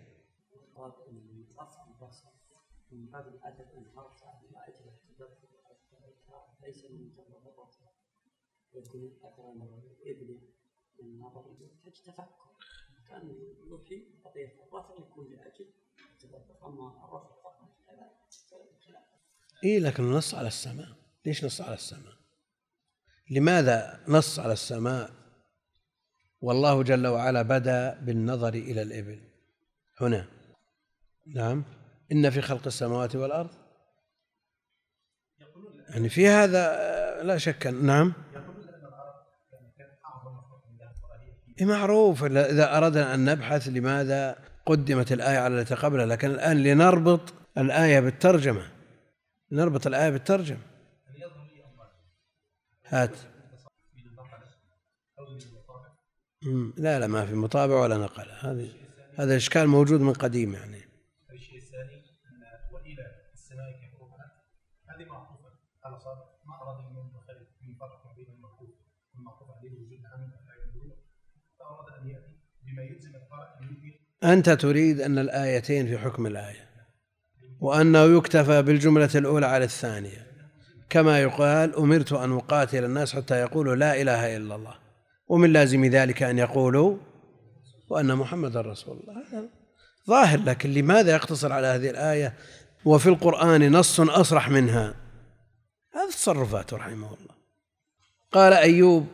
من باب الأدب أن ترفع بأجل التدبر ليس من مجرد الرفع، يكون أثر الإبل من نظر تحتاج تفكر، كان يوحي قضية الرفع يكون لأجل التدبر، أما الرفع فقط هذا خلاف. إيه لكن نص على السماء، ليش نص على السماء؟ لماذا نص على السماء والله جل وعلا بدأ بالنظر إلى الإبل هنا؟ نعم، إن في خلق السماوات والأرض، يعني في هذا لا شك. نعم، معروف. إذا أردنا أن نبحث لماذا قدمت الآية على التي قبلها، لكن الآن لنربط الآية بالترجمة، نربط الآية بالترجمة. هات. لا لا ما في مطابع ولا نقل، هذه هذا إشكال موجود من قديم. يعني الشيء الثاني أن وإلى السماء كيف رفعت هذه معطوفة على صادق، ما أراد من خلق من فرق بين المعطوف والمعطوف عليه وجود عامل فأراد أن يأتي بما يلزم القارئ أن يمكن. أنت تريد أن الآيتين في حكم الآية، وأنه يكتفى بالجملة الأولى على الثانية، كما يقال أمرت أن أقاتل الناس حتى يقولوا لا إله إلا الله، ومن لازم ذلك أن يقولوا وأن محمد رسول الله. هذا ظاهر، لكن لماذا يقتصر على هذه الآية وفي القرآن نص أصرح منها؟ هذه تصرفات رحمه الله. قال أيوب: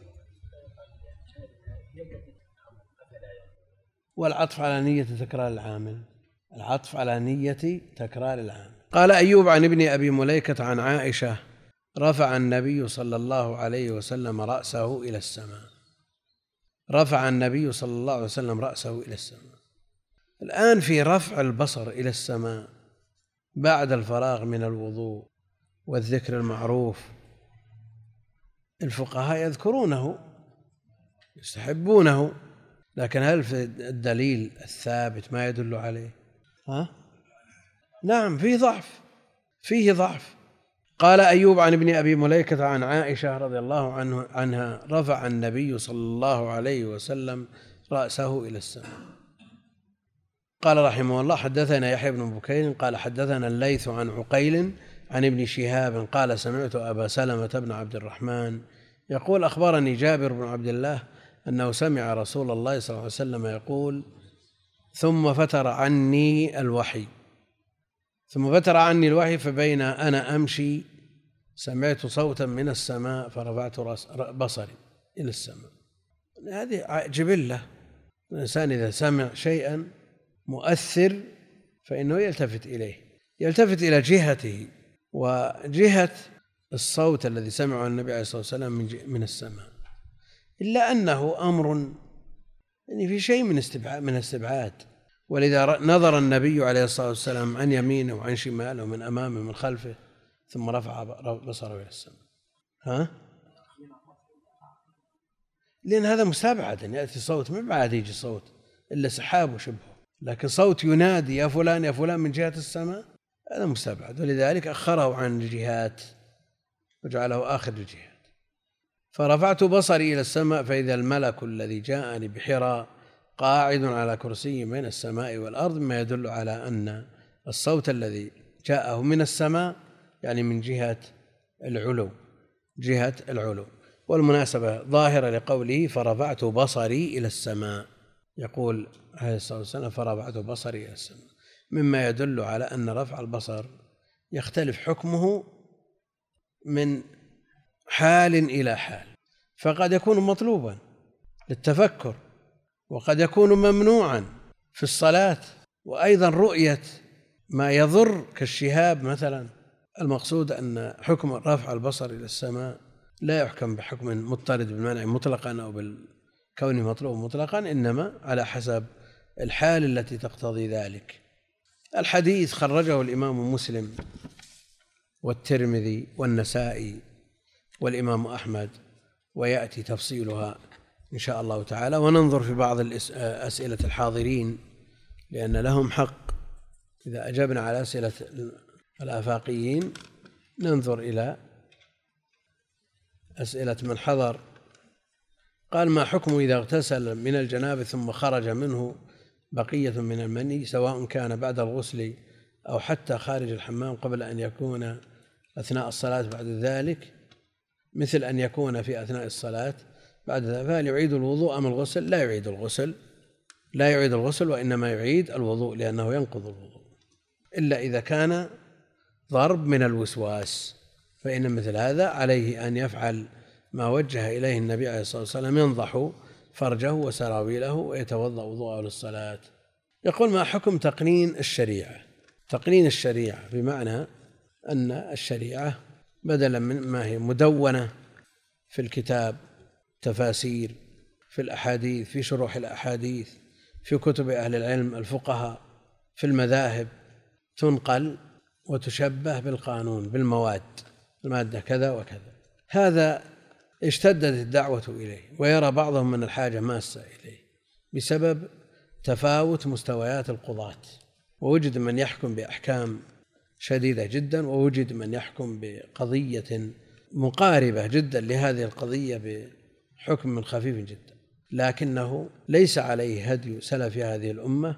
والعطف على نية تكرار العامل، العطف على نية تكرار العامل. قال أيوب عن ابن أبي مليكة عن عائشة: رفع النبي صلى الله عليه وسلم رأسه إلى السماء. رفع النبي صلى الله عليه وسلم رأسه إلى السماء. الآن في رفع البصر إلى السماء بعد الفراغ من الوضوء والذكر المعروف، الفقهاء يذكرونه يستحبونه، لكن هل في الدليل الثابت ما يدل عليه؟ ها؟ نعم، فيه ضعف، فيه ضعف. قال أيوب عن ابن أبي مليكة عن عائشة رضي الله عنه عنها: رفع النبي صلى الله عليه وسلم رأسه إلى السماء. قال رحمه الله: حدثنا يحيى بن بكير قال حدثنا الليث عن عقيل عن ابن شهاب قال سمعت أبا سلمة بن عبد الرحمن يقول: أخبرني جابر بن عبد الله أنه سمع رسول الله صلى الله عليه وسلم يقول: ثم فتر عني الوحي ثم فتر عني الوحي فبين أنا أمشي سمعت صوتا من السماء فرفعت بصري إلى السماء. هذه جبلة، الإنسان إذا سمع شيئا مؤثر فإنه يلتفت إليه، يلتفت إلى جهته، وجهة الصوت الذي سمعه النبي عليه الصلاة والسلام من السماء، إلا أنه أمر يعني في شيء من استبعاد من استبعاد ولذا نظر النبي عليه الصلاة والسلام عن يمينه وعن شماله ومن أمامه ومن خلفه ثم رفع بصره إلى السماء. ها؟ لأن هذا مستبعد أن يأتي صوت، ما بعد يجي صوت إلا سحاب وشبهه، لكن صوت ينادي يا فلان يا فلان من جهة السماء هذا مستبعد، ولذلك أخره عن الجهات وجعله آخر الجهات. فرفعت بصري إلى السماء فإذا الملك الذي جاءني بحراء قاعد على كرسي بين السماء والأرض، ما يدل على أن الصوت الذي جاءه من السماء يعني من جهة العلو، جهة العلو. والمناسبة ظاهرة لقوله فرفعت بصري إلى السماء، يقول عليه الصلاة والسلام فرفعت بصري إلى السماء، مما يدل على أن رفع البصر يختلف حكمه من حال إلى حال، فقد يكون مطلوبا للتفكر وقد يكون ممنوعا في الصلاة، وأيضا رؤية ما يضر كالشهاب مثلا. المقصود أن حكم رفع البصر إلى السماء لا يحكم بحكم مضطرد بالمنع مطلقا أو بالكون مطلوب مطلقا، إنما على حسب الحال التي تقتضي ذلك. الحديث خرجه الإمام مسلم والترمذي والنسائي والإمام أحمد، ويأتي تفصيلها إن شاء الله تعالى، وننظر في بعض أسئلة الحاضرين لأن لهم حق. إذا أجبنا على أسئلة الآفاقيين ننظر إلى أسئلة من حضر. قال: ما حكم إذا اغتسل من الجنابة ثم خرج منه بقية من المني، سواء كان بعد الغسل أو حتى خارج الحمام قبل أن يكون أثناء الصلاة بعد ذلك، مثل أن يكون في أثناء الصلاة بعد ذلك، فهل يعيد الوضوء أم الغسل؟ لا يعيد الغسل، لا يعيد الغسل، وإنما يعيد الوضوء لأنه ينقض الوضوء، إلا إذا كان ضرب من الوسواس، فإن مثل هذا عليه أن يفعل ما وجه إليه النبي عليه الصلاة والسلام: ينضح فرجه وسراويله ويتوضأ وضوءه للصلاة. يقول: ما حكم تقنين الشريعة؟ تقنين الشريعة بمعنى أن الشريعة بدلا من ما هي مدونة في الكتاب، تفاسير في الأحاديث، في شروح الأحاديث، في كتب أهل العلم الفقهاء، في المذاهب، تنقل وتشبه بالقانون، بالمواد، المادة كذا وكذا. هذا اشتدت الدعوة إليه، ويرى بعضهم من الحاجة ماسة إليه بسبب تفاوت مستويات القضاة، ووجد من يحكم بأحكام شديدة جدا، ووجد من يحكم بقضية مقاربة جدا لهذه القضية بحكم من خفيف جدا، لكنه ليس عليه هدي سلف هذه الأمة،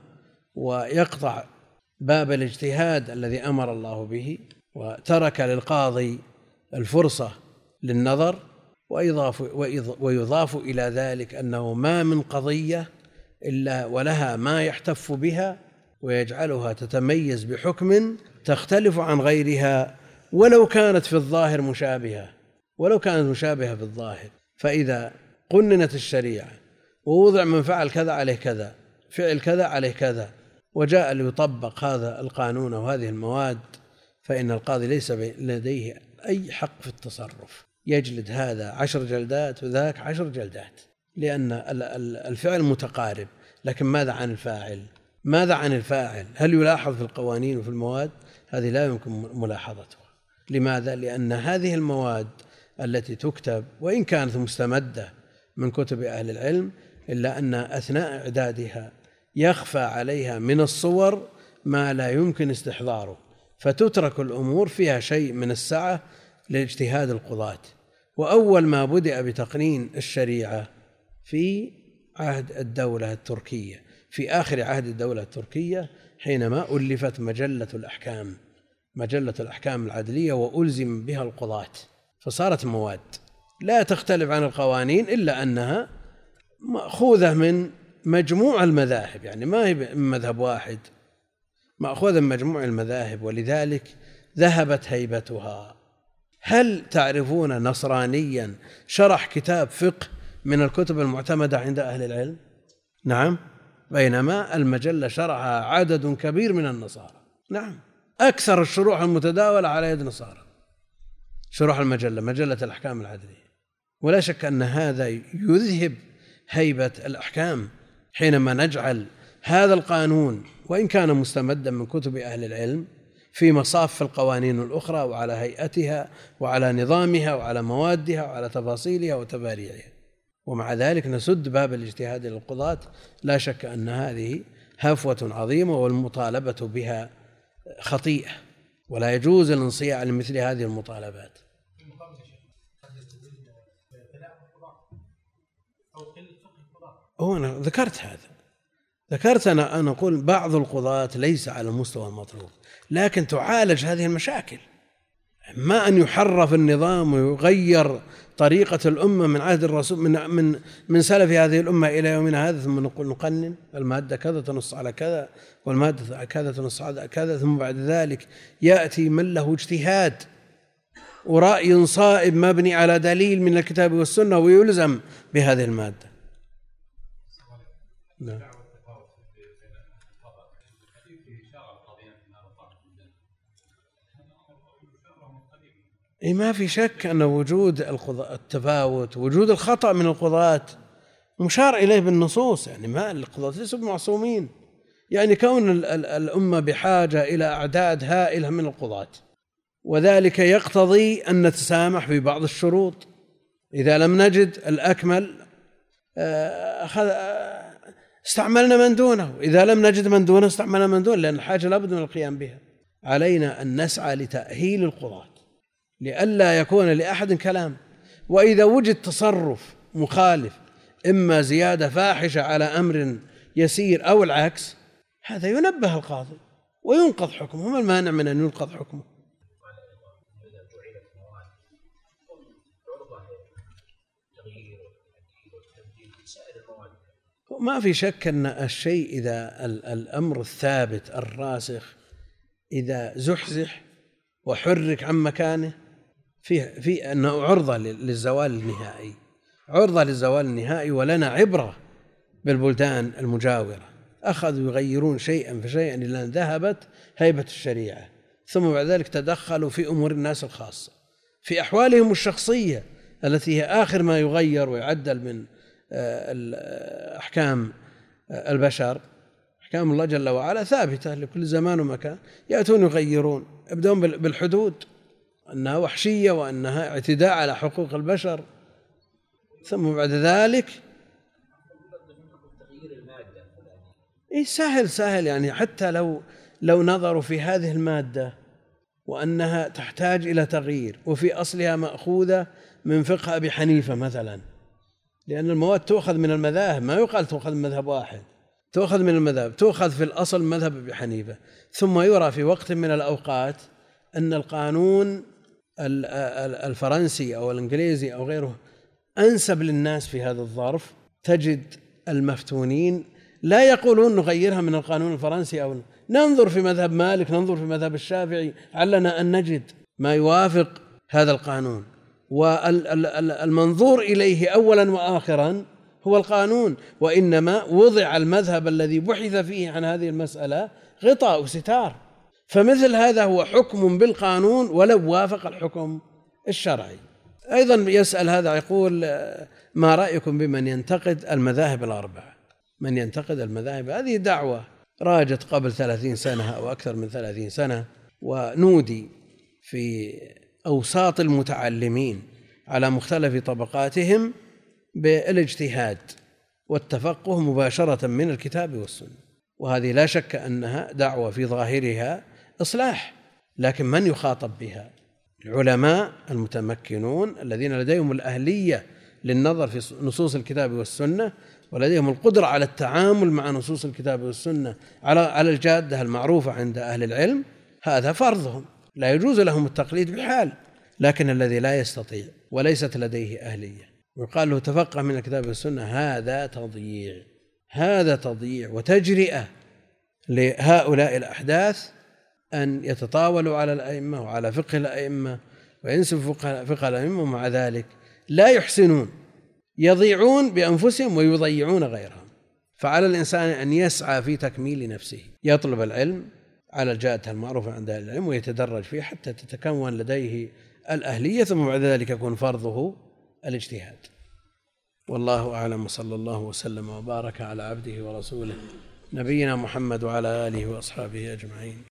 ويقطع باب الاجتهاد الذي أمر الله به، وترك للقاضي الفرصة للنظر. ويضاف, ويضاف إلى ذلك أنه ما من قضية إلا ولها ما يحتف بها ويجعلها تتميز بحكم تختلف عن غيرها، ولو كانت في الظاهر مشابهة، ولو كانت مشابهة في الظاهر. فإذا قننت الشريعة ووضع من فعل كذا عليه كذا، فعل كذا عليه كذا، وجاء ليطبق هذا القانون وهذه المواد، فإن القاضي ليس لديه أي حق في التصرف، يجلد هذا عشر جلدات وذاك عشر جلدات، لأن الفعل متقارب. لكن ماذا عن الفاعل؟ ماذا عن الفاعل؟ هل يلاحظ في القوانين وفي المواد؟ هذه لا يمكن ملاحظتها. لماذا؟ لأن هذه المواد التي تكتب وإن كانت مستمدة من كتب أهل العلم، إلا أن أثناء إعدادها يخفى عليها من الصور ما لا يمكن استحضاره، فتترك الأمور فيها شيء من السعة لاجتهاد القضاة. وأول ما بدأ بتقنين الشريعة في عهد الدولة التركية، في آخر عهد الدولة التركية، حينما ألفت مجلة الأحكام، مجلة الأحكام العدلية، وألزم بها القضاة، فصارت مواد لا تختلف عن القوانين، إلا أنها مأخوذة من مجموع المذاهب، يعني ما هي من مذهب واحد، مأخوذة من مجموع المذاهب، ولذلك ذهبت هيبتها. هل تعرفون نصرانيا شرح كتاب فقه من الكتب المعتمدة عند أهل العلم؟ نعم، بينما المجلة شرحها عدد كبير من النصارى. نعم، أكثر الشروح المتداولة على يد نصارى شروح المجلة، مجلة الأحكام العدلية. ولا شك أن هذا يذهب هيبة الأحكام حينما نجعل هذا القانون وإن كان مستمدا من كتب أهل العلم في مصاف القوانين الأخرى، وعلى هيئتها وعلى نظامها وعلى موادها وعلى تفاصيلها وتباريعها، ومع ذلك نسد باب الاجتهاد للقضاة. لا شك أن هذه هفوة عظيمة، والمطالبة بها خطيئة، ولا يجوز الانصياع لمثل هذه المطالبات. أنا ذكرت هذا، ذكرت أنا أنا أقول بعض القضاة ليس على المستوى المطلوب، لكن تعالج هذه المشاكل، ما أن يحرف النظام ويغير طريقة الأمة من عهد الرسول من من من سلف هذه الأمة إلى يومنا هذا، ثم نقول نقنن المادة كذا تنص على كذا، والمادة كذا تنص على كذا، ثم بعد ذلك يأتي من له اجتهاد ورأي صائب مبني على دليل من الكتاب والسنة ويلزم بهذه المادة. نعم. إيه، ما في شك أن وجود التفاوت، وجود الخطأ من القضاة مشار إليه بالنصوص، يعني ما القضاة ليسوا معصومين، يعني كون الأمة بحاجة إلى أعداد هائلة من القضاة، وذلك يقتضي أن نتسامح في بعض الشروط. إذا لم نجد الأكمل استعملنا من دونه، إذا لم نجد من دونه استعملنا من دونه، لأن الحاجة لابد من القيام بها. علينا أن نسعى لتأهيل القضاة لئلا يكون لأحد كلام. وإذا وجد تصرف مخالف، إما زيادة فاحشة على أمر يسير أو العكس، هذا ينبه القاضي وينقض حكمه. ما المانع من أن ينقض حكمه؟ ما في شك أن الشيء إذا الأمر الثابت الراسخ إذا زحزح وحرك عن مكانه في في أنه عرضة للزوال النهائي، عرضة للزوال النهائي. ولنا عبرة بالبلدان المجاورة، أخذوا يغيرون شيئا فشيئا إلى أن ذهبت هيبة الشريعة، ثم بعد ذلك تدخلوا في أمور الناس الخاصة، في أحوالهم الشخصية التي هي آخر ما يغير ويعدل من أحكام البشر. أحكام الله جل وعلا ثابتة لكل زمان ومكان، يأتون يغيرون، يبدأون بالحدود أنها وحشية وأنها اعتداء على حقوق البشر، ثم بعد ذلك إيه سهل سهل يعني حتى لو لو نظروا في هذه المادة وأنها تحتاج إلى تغيير، وفي أصلها مأخوذة من فقه أبي حنيفة مثلا، لأن المواد تؤخذ من المذاهب، ما يقال تؤخذ من مذهب واحد، تؤخذ من المذهب، تؤخذ في الأصل مذهب أبي حنيفة، ثم يرى في وقت من الأوقات أن القانون الفرنسي أو الإنجليزي أو غيره أنسب للناس في هذا الظرف، تجد المفتونين لا يقولون نغيرها من القانون الفرنسي أو ننظر في مذهب مالك، ننظر في مذهب الشافعي، علنا أن نجد ما يوافق هذا القانون. والمنظور إليه أولا وآخرا هو القانون، وإنما وضع المذهب الذي بحث فيه عن هذه المسألة غطاء وستار. فمثل هذا هو حكم بالقانون ولو وافق الحكم الشرعي. أيضا يسأل هذا يقول ما رأيكم بمن ينتقد المذاهب الأربعة؟ من ينتقد المذاهب، هذه دعوة راجت قبل ثلاثين سنة أو أكثر من ثلاثين سنة، ونودي في أوساط المتعلمين على مختلف طبقاتهم بالاجتهاد والتفقه مباشرة من الكتاب والسنة، وهذه لا شك أنها دعوة في ظاهرها إصلاح، لكن من يخاطب بها؟ العلماء المتمكنون الذين لديهم الأهلية للنظر في نصوص الكتاب والسنة، ولديهم القدرة على التعامل مع نصوص الكتاب والسنة على على الجادة المعروفة عند أهل العلم، هذا فرضهم، لا يجوز لهم التقليد بحال. لكن الذي لا يستطيع وليست لديه أهلية ويقال له تفقه من الكتاب والسنة، هذا تضييع، هذا تضييع وتجرئة لهؤلاء الأحداث أن يتطاولوا على الأئمة وعلى فقه الأئمة وينسبوا فقه الأئمة، ومع ذلك لا يحسنون، يضيعون بأنفسهم ويضيعون غيرهم. فعلى الإنسان أن يسعى في تكميل نفسه، يطلب العلم على الجادة المعروفة عند أهل العلم ويتدرج فيه حتى تتكون لديه الأهلية، ثم بعد ذلك يكون فرضه الاجتهاد. والله أعلم، صلى الله وسلم وبارك على عبده ورسوله نبينا محمد وعلى آله وأصحابه أجمعين.